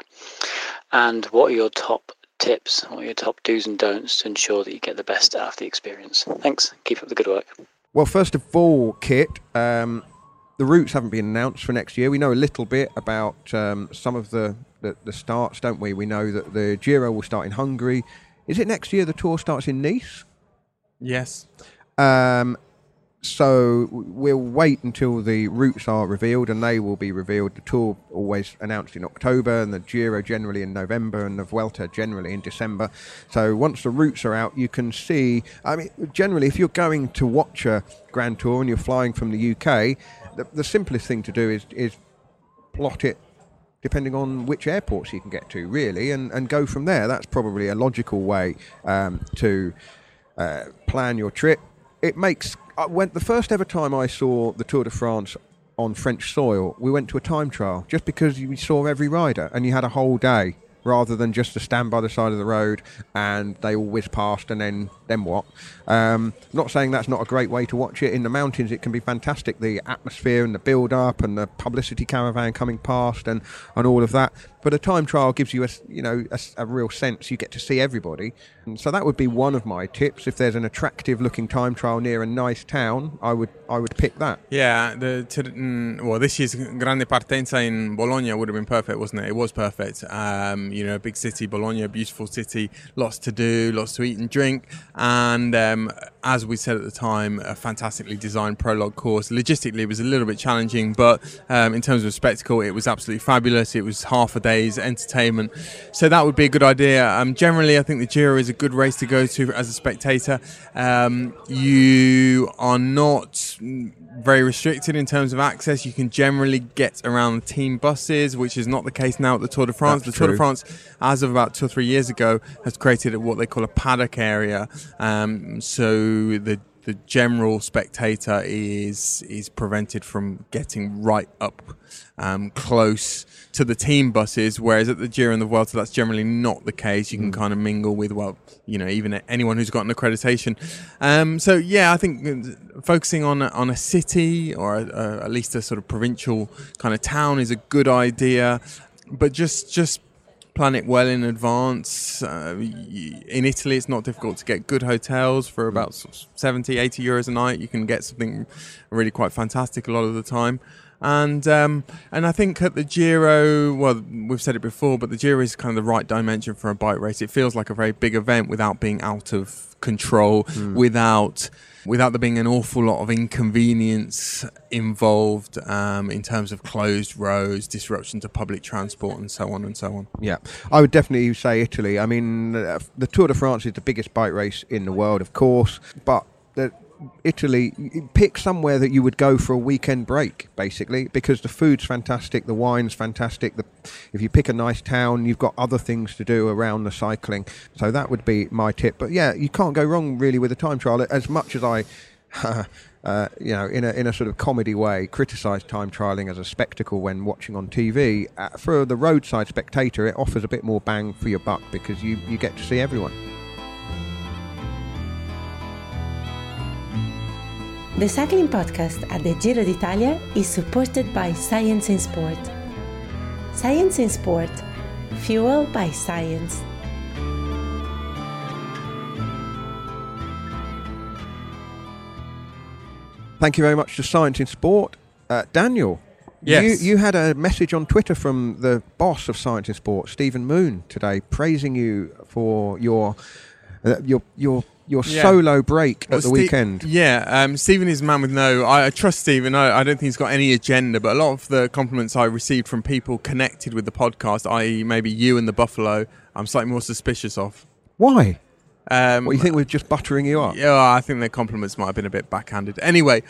Speaker 12: and what are your top tips, what are your top do's and don'ts to ensure that you get the best out of the experience. Thanks, keep up the good work.
Speaker 2: Well, first of all, Kit, um, the routes haven't been announced for next year. We know a little bit about um, some of the, the, the starts, don't we? We know that the Giro will start in Hungary. Is it next year the Tour starts in Nice?
Speaker 3: Yes.
Speaker 2: Um, so we'll wait until the routes are revealed, and they will be revealed. The Tour always announced in October, and the Giro generally in November, and the Vuelta generally in December. So once the routes are out, you can see... I mean, generally, if you're going to watch a Grand Tour and you're flying from the U K, the, the simplest thing to do is, is plot it depending on which airports you can get to, really, and, and go from there. That's probably a logical way um, to uh, plan your trip. It makes... Uh, when the first ever time I saw the Tour de France on French soil, we went to a time trial, just because you saw every rider, and you had a whole day, rather than just to stand by the side of the road and they all whiz past and then then what. Um, not saying that's not a great way to watch it. In the mountains it can be fantastic, the atmosphere and the build-up and the publicity caravan coming past and, and all of that. But a time trial gives you a, you know, a, a real sense. You get to see everybody. And so that would be one of my tips. If there's an attractive looking time trial near a nice town, I would I would picked that.
Speaker 3: Yeah, the to, mm, well, this year's Grande Partenza in Bologna would have been perfect, wasn't it? It was perfect. Um, you know, big city, Bologna, beautiful city, lots to do, lots to eat and drink, and um, as we said at the time, a fantastically designed prologue course. Logistically, it was a little bit challenging, but um, in terms of spectacle, it was absolutely fabulous. It was half a day's entertainment, so that would be a good idea. Um, generally, I think the Giro is a good race to go to as a spectator. Um, you are not very restricted in terms of access. You can generally get around the team buses, which is not the case now at the Tour de France.
Speaker 2: That's
Speaker 3: the Tour
Speaker 2: true.
Speaker 3: de France, as of about two or three years ago, has created what they call a paddock area. Um, so the the general spectator is is prevented from getting right up um, close to the team buses, whereas at the Giro and the Vuelta, that's generally not the case. You can mm. kind of mingle with, well, you know, even anyone who's got an accreditation. Um, so, yeah, I think focusing on, on a city or a, a, at least a sort of provincial kind of town is a good idea, but just just plan it well in advance. Uh, in Italy, it's not difficult to get good hotels for about seventy, eighty euros a night. You can get something really quite fantastic a lot of the time. And um, and I think at the Giro, well, we've said it before, but the Giro is kind of the right dimension for a bike race. It feels like a very big event without being out of control, mm. without without there being an awful lot of inconvenience involved um, in terms of closed roads, disruption to public transport, and so on and so on.
Speaker 2: Yeah, I would definitely say Italy. I mean, uh, the Tour de France is the biggest bike race in the world, of course, but the Italy, pick somewhere that you would go for a weekend break, basically, because the food's fantastic, the wine's fantastic. The, if you pick a nice town, you've got other things to do around the cycling. So that would be my tip. But yeah, you can't go wrong really with a time trial. As much as I, uh, you know, in a in a sort of comedy way, criticise time trialling as a spectacle when watching on T V, uh, for the roadside spectator, it offers a bit more bang for your buck because you, you get to see everyone.
Speaker 1: The cycling podcast at the Giro d'Italia is supported by Science in Sport. Science in Sport, fuel by science.
Speaker 2: Thank you very much to Science in Sport. Uh, Daniel,
Speaker 3: yes.
Speaker 2: you, you had a message on Twitter from the boss of Science in Sport, Stephen Moon, today, praising you for your uh, your your your yeah. solo break well, at the Ste- weekend.
Speaker 3: Yeah, um, Stephen is a man with no... I, I trust Stephen. I, I don't think he's got any agenda, but a lot of the compliments I received from people connected with the podcast, that is maybe you and the Buffalo, I'm slightly more suspicious of.
Speaker 2: Why?
Speaker 3: Um,
Speaker 2: what, you think we're just buttering you up?
Speaker 3: Yeah, I think their compliments might have been a bit backhanded. Anyway,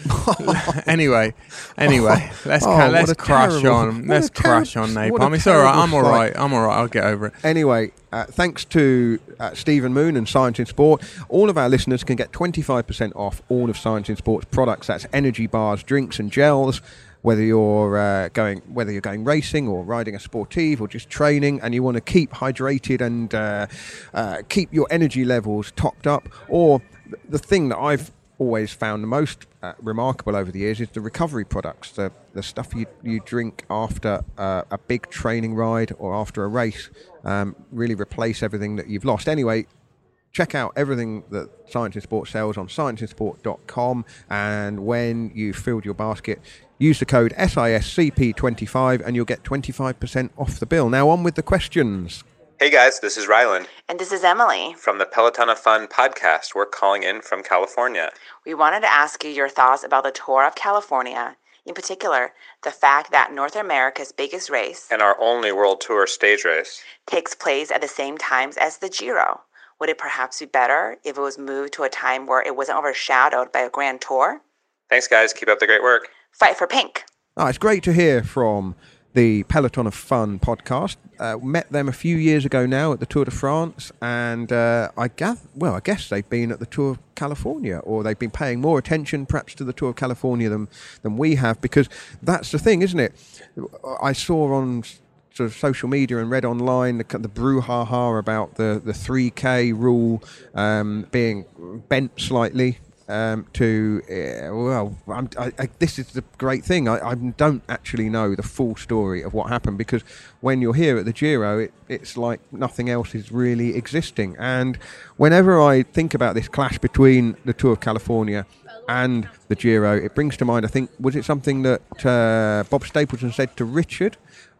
Speaker 3: anyway, anyway, let's
Speaker 2: oh,
Speaker 3: ca- let's crash
Speaker 2: terrible,
Speaker 3: on. Let's crash
Speaker 2: ter-
Speaker 3: on Napalm. It's all right. I'm all right. I'm all right. I'll get over it.
Speaker 2: Anyway, uh, thanks to uh, Stephen Moon and Science in Sport, all of our listeners can get twenty-five percent off all of Science in Sport's products. That's energy bars, drinks, and gels. Whether you're uh, going, whether you're going racing or riding a sportive or just training, and you want to keep hydrated and uh, uh, keep your energy levels topped up, or the thing that I've always found the most uh, remarkable over the years is the recovery products, the the stuff you you drink after uh, a big training ride or after a race, um, really replace everything that you've lost. Anyway, check out everything that Science in Sport sells on science in sport dot com, and when you've filled your basket, use the code S I S C P twenty-five and you'll get twenty-five percent off the bill. Now on with the questions.
Speaker 8: Hey guys, this is Ryland.
Speaker 13: And this is Emily.
Speaker 8: From the Peloton of Fun podcast. We're calling in from California.
Speaker 13: We wanted to ask you your thoughts about the Tour of California. In particular, the fact that North America's biggest race,
Speaker 8: and our only World Tour stage race,
Speaker 13: takes place at the same times as the Giro. Would it perhaps be better if it was moved to a time where it wasn't overshadowed by a Grand Tour?
Speaker 8: Thanks guys, keep up the great work.
Speaker 13: Fight for pink.
Speaker 2: Oh, it's great to hear from the Peloton of Fun podcast. Uh, met them a few years ago now at the Tour de France, and uh, I gather, well, I guess they've been at the Tour of California, or they've been paying more attention perhaps to the Tour of California than than we have, because that's the thing, isn't it? I saw on sort of social media and read online the, the brouhaha about the, the three K rule um, being bent slightly. Um, to uh, well, I'm, I, I, this is the great thing. I, I don't actually know the full story of what happened, because when you're here at the Giro, it, it's like nothing else is really existing. And whenever I think about this clash between the Tour of California and the Giro, it brings to mind, I think, was it something that uh, Bob Stapleton said to Richard,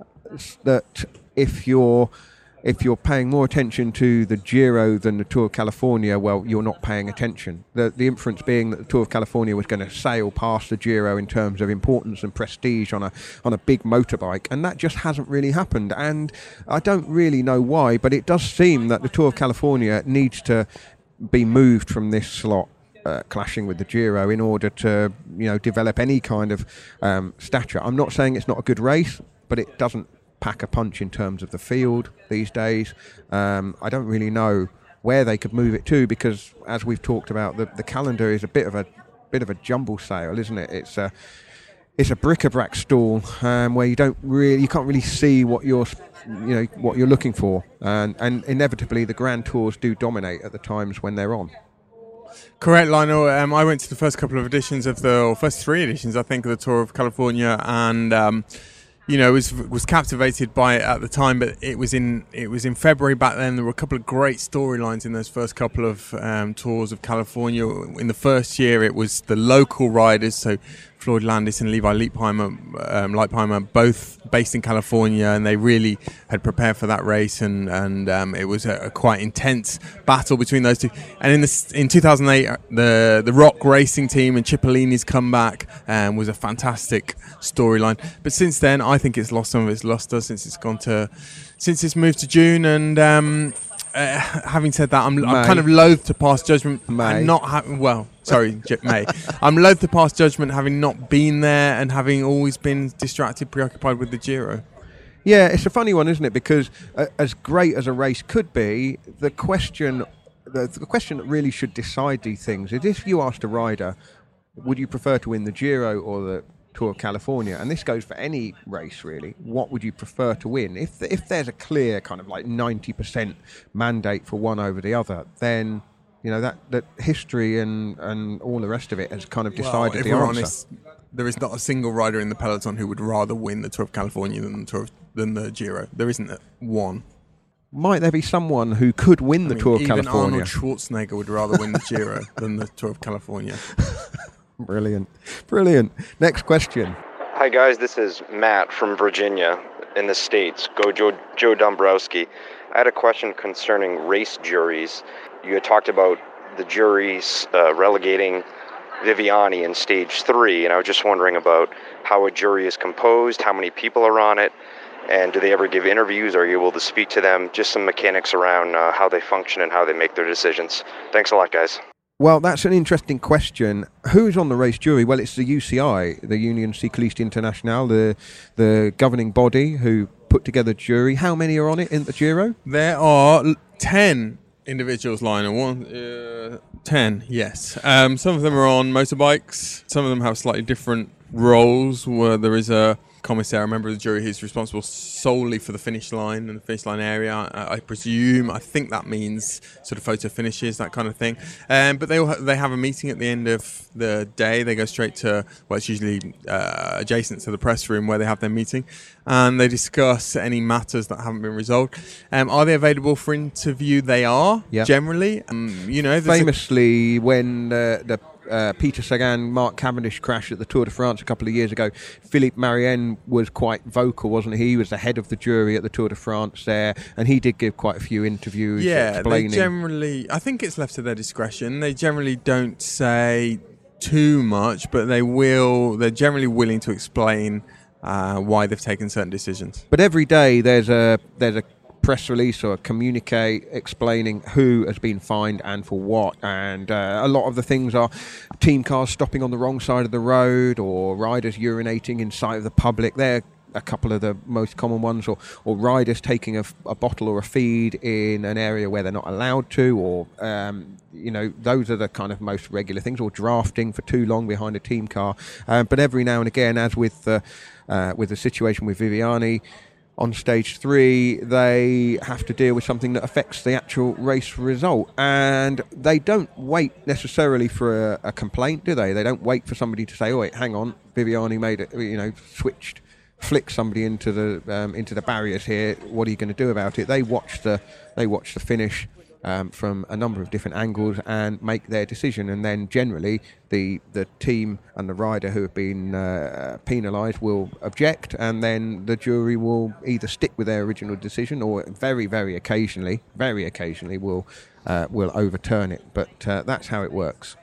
Speaker 2: that if you're if you're paying more attention to the Giro than the Tour of California, well, you're not paying attention. The the inference being that the Tour of California was going to sail past the Giro in terms of importance and prestige on a on a big motorbike, and that just hasn't really happened. And I don't really know why, but it does seem that the Tour of California needs to be moved from this slot, uh, clashing with the Giro, in order to, you know, develop any kind of um, stature. I'm not saying it's not a good race, but it doesn't pack a punch in terms of the field these days. Um, I don't really know where they could move it to, because, as we've talked about, the, the calendar is a bit of a bit of a jumble sale, isn't it? It's a it's a bric-a-brac stall um, where you don't really you can't really see what you're you know what you're looking for, and and inevitably the Grand Tours do dominate at the times when they're on.
Speaker 3: Correct, Lionel. Um, I went to the first couple of editions of the, or first three editions, I think, of the Tour of California, and um, you know, was was captivated by it at the time. But it was in it was in February back then. There were a couple of great storylines in those first couple of um, tours of California. In the first year, it was the local riders, so Floyd Landis and Levi Leipheimer, um, Leipheimer, both based in California, and they really had prepared for that race, and and um, it was a, a quite intense battle between those two. And in the in two thousand eight, the the Rock Racing team and Cipollini's comeback um, was a fantastic storyline. But since then, I think it's lost some of its luster since it's gone to since it's moved to June. And um, uh, having said that, I'm, I'm kind of loath to pass judgment.
Speaker 2: May.
Speaker 3: And not having well. Sorry, May. I'm loath to pass judgment having not been there and having always been distracted, preoccupied with the Giro.
Speaker 2: Yeah, it's a funny one, isn't it? Because uh, as great as a race could be, the question, the, the question that really should decide these things is, if you asked a rider, would you prefer to win the Giro or the Tour of California? And this goes for any race, really. What would you prefer to win? If if there's a clear kind of like ninety percent mandate for one over the other, then, you know, that, that history and, and all the rest of it has kind of decided
Speaker 3: well, if
Speaker 2: the
Speaker 3: we're
Speaker 2: answer.
Speaker 3: Honest, there is not a single rider in the peloton who would rather win the Tour of California than the Tour of, than the Giro. There isn't one.
Speaker 2: Might there be someone who could win the
Speaker 3: I mean,
Speaker 2: Tour of
Speaker 3: even
Speaker 2: California?
Speaker 3: Arnold Schwarzenegger would rather win the Giro than the Tour of California.
Speaker 2: Brilliant. Brilliant. Next question.
Speaker 14: Hi, guys. This is Matt from Virginia in the States. Go Joe, Joe Dombrowski. I had a question concerning race juries. You had talked about the juries uh, relegating Viviani in stage three, and I was just wondering about how a jury is composed, how many people are on it, and do they ever give interviews? Are you able to speak to them? Just some mechanics around uh, how they function and how they make their decisions. Thanks a lot, guys.
Speaker 2: Well, that's an interesting question. Who's on the race jury? Well, it's the U C I, the Union Cycliste Internationale, the the governing body who put together the jury. How many are on it in the Giro?
Speaker 3: There are ten individuals, Lionel. One, uh, ten, yes. Um, some of them are on motorbikes. Some of them have slightly different roles, where there is a commissaire, a member of the jury, who's responsible solely for the finish line and the finish line area. I, I presume, I think that means sort of photo finishes, that kind of thing. Um, but they all ha- they have a meeting at the end of the day. They go straight to, well, it's usually uh, adjacent to the press room where they have their meeting, and they discuss any matters that haven't been resolved. Um, are they available for interview? They are,
Speaker 2: yep.
Speaker 3: generally. Um, you know,
Speaker 2: famously, a- when uh, the Uh, Peter Sagan, Mark Cavendish crash at the Tour de France a couple of years ago, Philippe Marianne was quite vocal, wasn't he? He was the head of the jury at the Tour de France there, and he did give quite a few interviews
Speaker 3: yeah,
Speaker 2: explaining.
Speaker 3: They generally, I think it's left to their discretion. They generally don't say too much, but they will. They're generally willing to explain uh, why they've taken certain decisions.
Speaker 2: But every day there's a there's a press release or a communique explaining who has been fined and for what, and uh, a lot of the things are team cars stopping on the wrong side of the road, or riders urinating in sight of the public. They're a couple of the most common ones, or, or riders taking a, a bottle or a feed in an area where they're not allowed to, or um, you know, those are the kind of most regular things, or drafting for too long behind a team car. Um, but every now and again, as with the, uh, with the situation with Viviani, on stage three, they have to deal with something that affects the actual race result. And they don't wait necessarily for a, a complaint, do they? They don't wait for somebody to say, oh, wait, hang on, Viviani made it, you know, switched, flicked somebody into the um, into the barriers here. What are you going to do about it? They watch the they watch the finish um, from a number of different angles and make their decision. And then generally the the team and the rider who have been uh, penalised will object, and then the jury will either stick with their original decision or very, very occasionally, very occasionally will uh, will overturn it. But uh, that's how it works.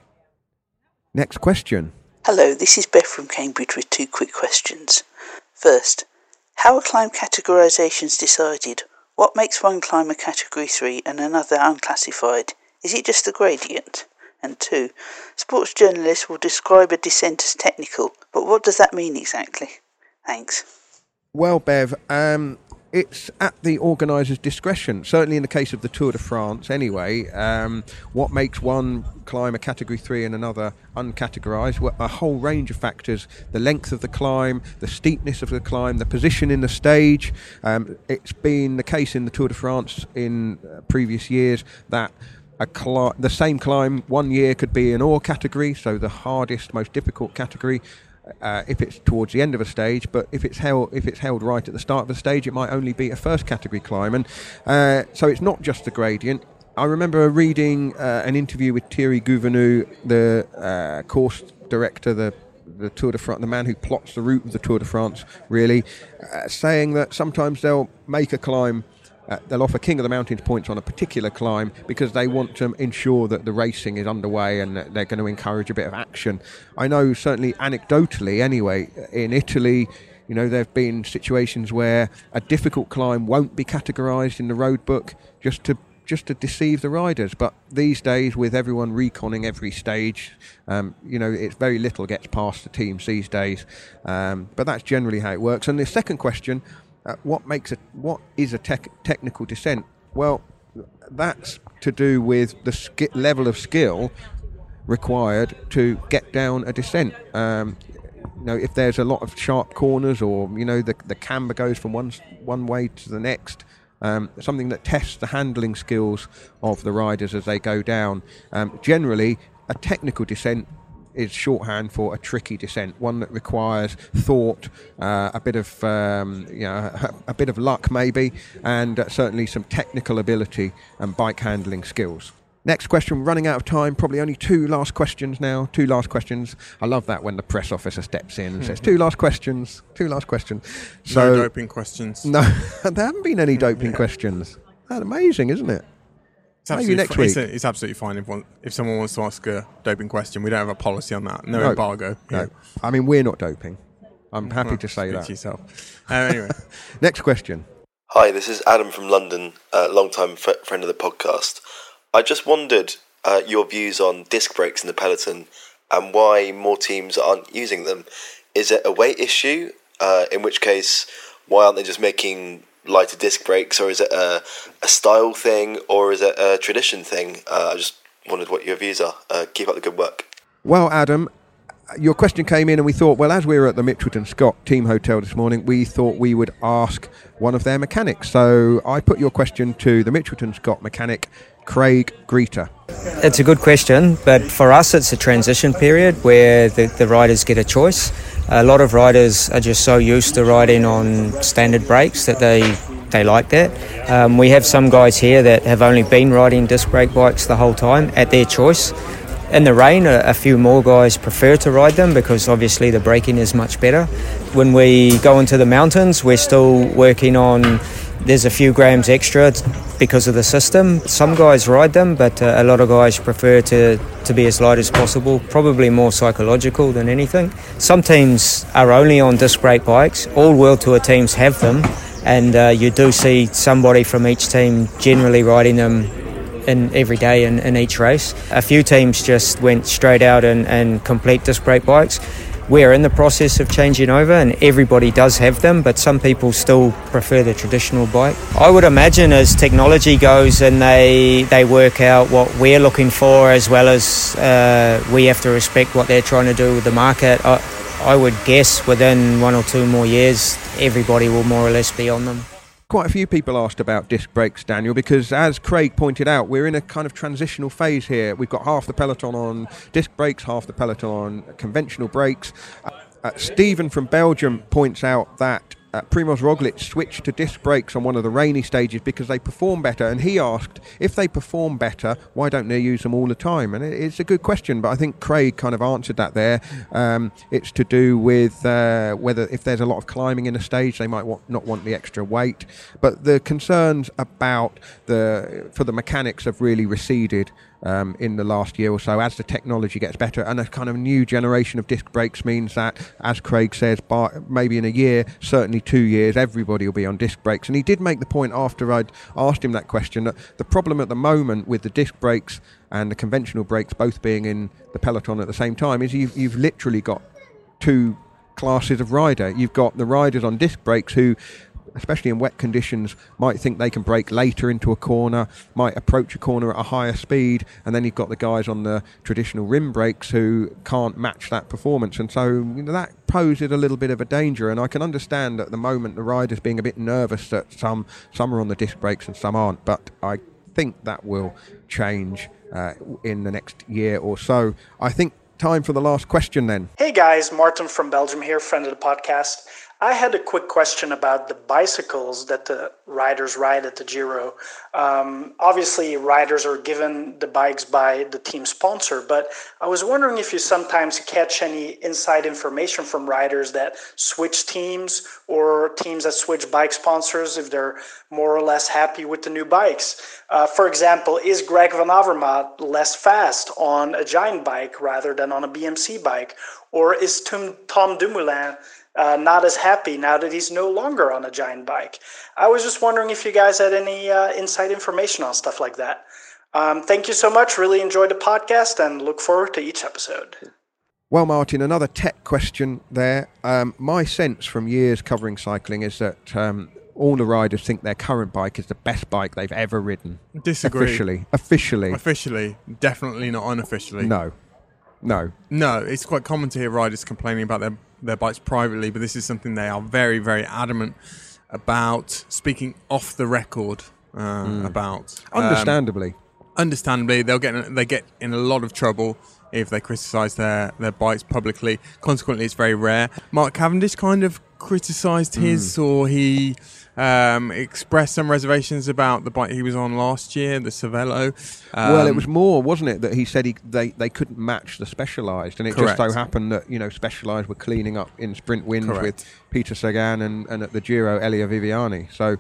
Speaker 2: Next question.
Speaker 15: Hello, this is Beth from Cambridge with two quick questions. First, how are climb categorisations decided? What makes one climb a category three and another unclassified? Is it just the gradient? And two, sports journalists will describe a descent as technical, but what does that mean exactly? Thanks.
Speaker 2: Well, Bev, um, it's at the organiser's discretion. Certainly in the case of the Tour de France anyway, um, what makes one climb a category three and another uncategorised? Well, a whole range of factors: the length of the climb, the steepness of the climb, the position in the stage. Um, it's been the case in the Tour de France in uh, previous years that A cli- the same climb one year could be an ore category, so the hardest, most difficult category, uh, if it's towards the end of a stage. But if it's held, if it's held right at the start of a stage, it might only be a first category climb. And uh, so it's not just the gradient. I remember reading uh, an interview with Thierry Gouvenou, the uh, course director, the the Tour de France, the man who plots the route of the Tour de France, really, uh, saying that sometimes they'll make a climb. Uh, they'll offer King of the Mountains points on a particular climb because they want to ensure that the racing is underway and that they're going to encourage a bit of action. I know, certainly anecdotally anyway, in Italy, you know, there have been situations where a difficult climb won't be categorised in the road book just to just to deceive the riders. But these days, with everyone reconning every stage, um, you know, it's very little gets past the teams these days. Um, but that's generally how it works. And the second question, Uh, what makes a what is a tech, technical descent? Well, that's to do with the sk- level of skill required to get down a descent. Um, you know, if there's a lot of sharp corners, or you know, the the camber goes from one one way to the next. Um, something that tests the handling skills of the riders as they go down. Um, generally, a technical descent is shorthand for a tricky descent, one that requires thought, uh, a bit of um, you know, a, a bit of luck maybe, and uh, certainly some technical ability and bike handling skills. Next question, running out of time, probably only two last questions now, two last questions. I love that when the press officer steps in and says, two last questions, two last questions. So,
Speaker 3: no doping questions.
Speaker 2: No, there haven't been any doping yeah. questions. That's amazing, isn't it?
Speaker 3: It's
Speaker 2: Maybe next
Speaker 3: fi-
Speaker 2: week.
Speaker 3: It's, a, it's absolutely fine if one, if someone wants to ask a doping question. We don't have a policy on that. No, no embargo.
Speaker 2: No.
Speaker 3: Yeah.
Speaker 2: I mean, we're not doping. I'm happy
Speaker 3: well,
Speaker 2: to say that.
Speaker 3: To yourself. Uh, anyway.
Speaker 2: Next question.
Speaker 16: Hi, this is Adam from London, a uh, long-time f- friend of the podcast. I just wondered uh, your views on disc brakes in the peloton and why more teams aren't using them. Is it a weight issue? Uh, in which case, why aren't they just making lighter disc brakes, or is it a, a style thing, or is it a tradition thing? Uh, I just wondered what your views are. Uh, keep up the good work.
Speaker 2: Well, Adam, your question came in and we thought, well, as we were at the Mitchelton Scott team hotel this morning, we thought we would ask one of their mechanics. So I put your question to the Mitchelton Scott mechanic, Craig Greta.
Speaker 17: It's a good question, but for us it's a transition period where the, the riders get a choice. A lot of riders are just so used to riding on standard brakes that they they like that. Um, we have some guys here that have only been riding disc brake bikes the whole time at their choice. In the rain, a, a few more guys prefer to ride them because obviously the braking is much better. When we go into the mountains, we're still working on, there's a few grams extra because of the system. Some guys ride them, but uh, a lot of guys prefer to, to be as light as possible, probably more psychological than anything. Some teams are only on disc brake bikes. All World Tour teams have them, and uh, you do see somebody from each team generally riding them in every day in, in each race. A few teams just went straight out and, and complete disc brake bikes. We're in the process of changing over, and everybody does have them, but some people still prefer the traditional bike. I would imagine as technology goes and they they work out what we're looking for, as well as uh, we have to respect what they're trying to do with the market, I, I would guess within one or two more years everybody will more or less be on them.
Speaker 2: Quite a few people asked about disc brakes, Daniel, because as Craig pointed out, we're in a kind of transitional phase here. We've got half the peloton on disc brakes, half the peloton on conventional brakes. Uh, Stephen from Belgium points out that uh, Primož Roglic switched to disc brakes on one of the rainy stages because they perform better. And he asked, if they perform better, why don't they use them all the time? And it, it's a good question, but I think Craig kind of answered that there. Um, it's to do with uh, whether if there's a lot of climbing in a stage, they might want, not want the extra weight. But the concerns about the for the mechanics have really receded Um, in the last year or so as the technology gets better, and a kind of new generation of disc brakes means that, as Craig says, by maybe in a year, certainly two years, everybody will be on disc brakes. And he did make the point after I'd asked him that question that the problem at the moment with the disc brakes and the conventional brakes both being in the peloton at the same time is you've, you've literally got two classes of rider. You've got the riders on disc brakes who, especially in wet conditions, might think they can brake later into a corner, might approach a corner at a higher speed, and then you've got the guys on the traditional rim brakes who can't match that performance. And so you know, that poses a little bit of a danger, and I can understand at the moment the riders being a bit nervous that some some are on the disc brakes and some aren't, but I think that will change uh, in the next year or so. I think time for the last question then.
Speaker 18: Hey guys, Martin from Belgium here, friend of the podcast. I had a quick question about the bicycles that the riders ride at the Giro. Um, obviously, riders are given the bikes by the team sponsor, but I was wondering if you sometimes catch any inside information from riders that switch teams or teams that switch bike sponsors if they're more or less happy with the new bikes. Uh, for example, is Greg Van Avermaet less fast on a Giant bike rather than on a B M C bike? Or is Tom, Tom Dumoulin Uh, not as happy now that he's no longer on a Giant bike? I was just wondering if you guys had any uh, inside information on stuff like that. Um, thank you so much. Really enjoyed the podcast and look forward to each episode.
Speaker 2: Well, Martin, another tech question there. Um, my sense from years covering cycling is that um, all the riders think their current bike is the best bike they've ever ridden.
Speaker 3: Disagree.
Speaker 2: Officially. Officially.
Speaker 3: Officially. Definitely not unofficially.
Speaker 2: No. No.
Speaker 3: No, it's quite common to hear riders complaining about their their bikes privately, but this is something they are very, very adamant about, speaking off the record uh, mm. about. Um,
Speaker 2: understandably.
Speaker 3: Understandably, they'll get in, they get in a lot of trouble if they criticise their, their bikes publicly. Consequently, it's very rare. Mark Cavendish kind of criticised his, mm. or he um, expressed some reservations about the bike he was on last year, the Cervelo. Um,
Speaker 2: well, it was more, wasn't it, that he said he, they, they couldn't match the Specialized, and it
Speaker 3: correct.
Speaker 2: just so happened that, you know, Specialized were cleaning up in sprint wins
Speaker 3: correct.
Speaker 2: with Peter Sagan and, and at the Giro, Elia Viviani. So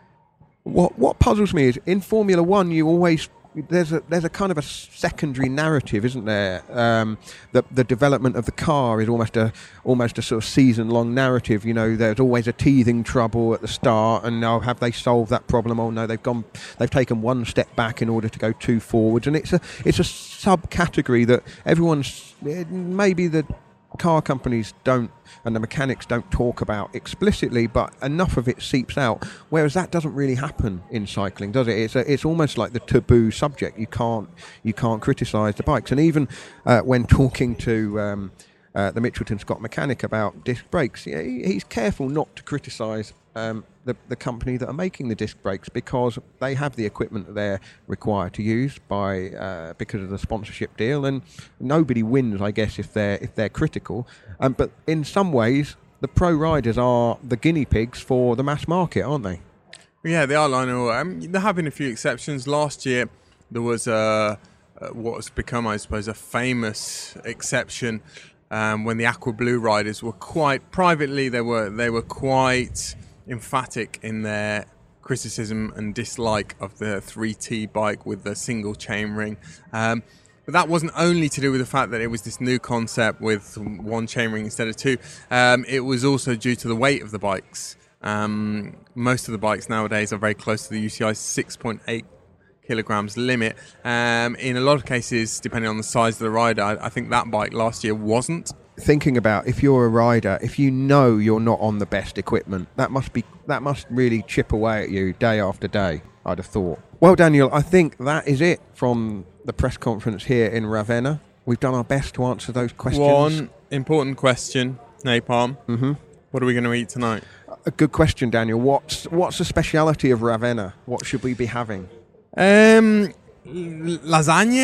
Speaker 2: what what puzzles me is in Formula One, you always there's a there's a kind of a secondary narrative, isn't there? Um, the the development of the car is almost a almost a sort of season long narrative. You know, there's always a teething trouble at the start, and now have they solved that problem? Oh no, they've gone they've taken one step back in order to go two forwards, and it's a it's a subcategory that everyone's maybe the car companies don't and the mechanics don't talk about explicitly, but enough of it seeps out, whereas that doesn't really happen in cycling, does it? It's a, it's almost like the taboo subject. You can't you can't criticise the bikes, and even uh, when talking to um, uh, the Mitchelton Scott mechanic about disc brakes, yeah, he, he's careful not to criticise um, the, the company that are making the disc brakes, because they have the equipment that they're required to use by uh, because of the sponsorship deal, and nobody wins, I guess, if they're if they're critical. Um, but in some ways, the pro riders are the guinea pigs for the mass market, aren't they?
Speaker 3: Yeah, they are, Lionel. Um, there have been a few exceptions. Last year, there was a, uh, what has become, I suppose, a famous exception um, when the Aqua Blue riders were quite privately. They were they were quite emphatic in their criticism and dislike of the three T bike with the single chainring. Um, but that wasn't only to do with the fact that it was this new concept with one chainring instead of two. Um, it was also due to the weight of the bikes. Um, most of the bikes nowadays are very close to the U C I six point eight kilograms limit. Um, in a lot of cases, depending on the size of the rider, I, I think that bike last year wasn't.
Speaker 2: Thinking about if you're a rider, if you know you're not on the best equipment, that must be that must really chip away at you day after day, I'd have thought. Well, Daniel, I think that is it from the press conference here in Ravenna. We've done our best to answer those questions.
Speaker 3: One important question, Napalm.
Speaker 2: Mm-hmm.
Speaker 3: What are we going to eat tonight?
Speaker 2: A good question, Daniel. What's what's the speciality of Ravenna? What should we be having?
Speaker 3: Um, lasagna.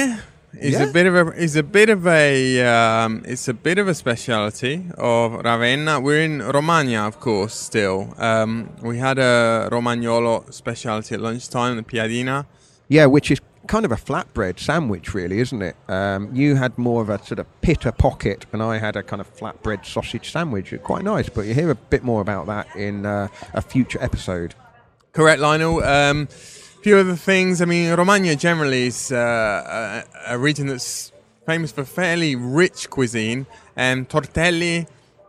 Speaker 3: is
Speaker 2: Yeah?
Speaker 3: a bit of a is a bit of a um, it's a bit of a speciality of Ravenna. We're in Romagna, of course. Still, um, we had a Romagnolo speciality at lunchtime, the piadina.
Speaker 2: Yeah, which is kind of a flatbread sandwich, really, isn't it? Um, you had more of a sort of pitta pocket, and I had a kind of flatbread sausage sandwich. It's quite nice, but you hear a bit more about that in uh, a future episode.
Speaker 3: Correct, Lionel. Um, few other things. I mean, Romagna generally is uh, a, a region that's famous for fairly rich cuisine. Um, tortelli,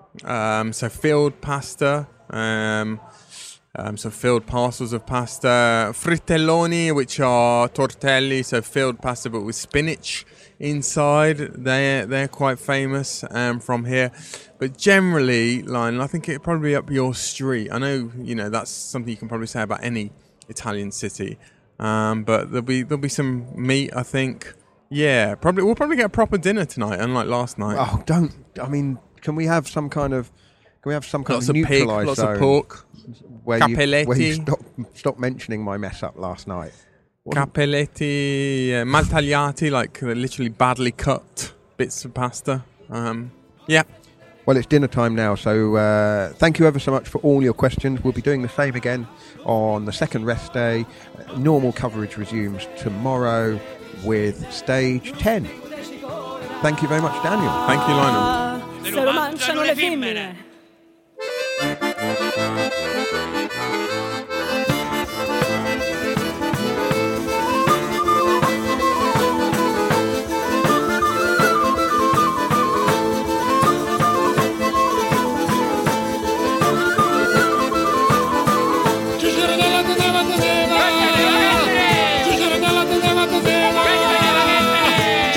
Speaker 3: um, so filled pasta, um, um, so filled parcels of pasta. Fritelloni, which are tortelli, so filled pasta but with spinach inside. They're, they're quite famous um, from here. But generally, Lionel, I think it'd probably be up your street. I know, you know, that's something you can probably say about any Italian city, um, but there'll be there'll be some meat. I think, yeah, probably we'll probably get a proper dinner tonight, unlike last night.
Speaker 2: Oh, don't! I mean, can we have some kind of can we have some kind
Speaker 3: Lots
Speaker 2: of
Speaker 3: of pig,
Speaker 2: neutralised
Speaker 3: lots
Speaker 2: zone
Speaker 3: of pork,
Speaker 2: where you, where you
Speaker 3: capelletti.
Speaker 2: stop stop mentioning my mess up last night? Wasn't-
Speaker 3: Capelletti, uh, mal tagliati, like uh, literally badly cut bits of pasta. Um, yeah.
Speaker 2: Well, it's dinner time now, so uh, thank you ever so much for all your questions. We'll be doing the same again on the second rest day. Uh, normal coverage resumes tomorrow with stage ten. Thank you very much, Daniel.
Speaker 3: Thank you, Lionel.
Speaker 19: Se lo mangiano le femmine.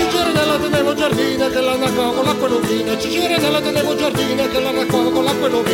Speaker 20: Giardina che la raccolgo con l'acqua lovina, Cicerella tenevo giardina che la raccolgo con l'acqua lovina.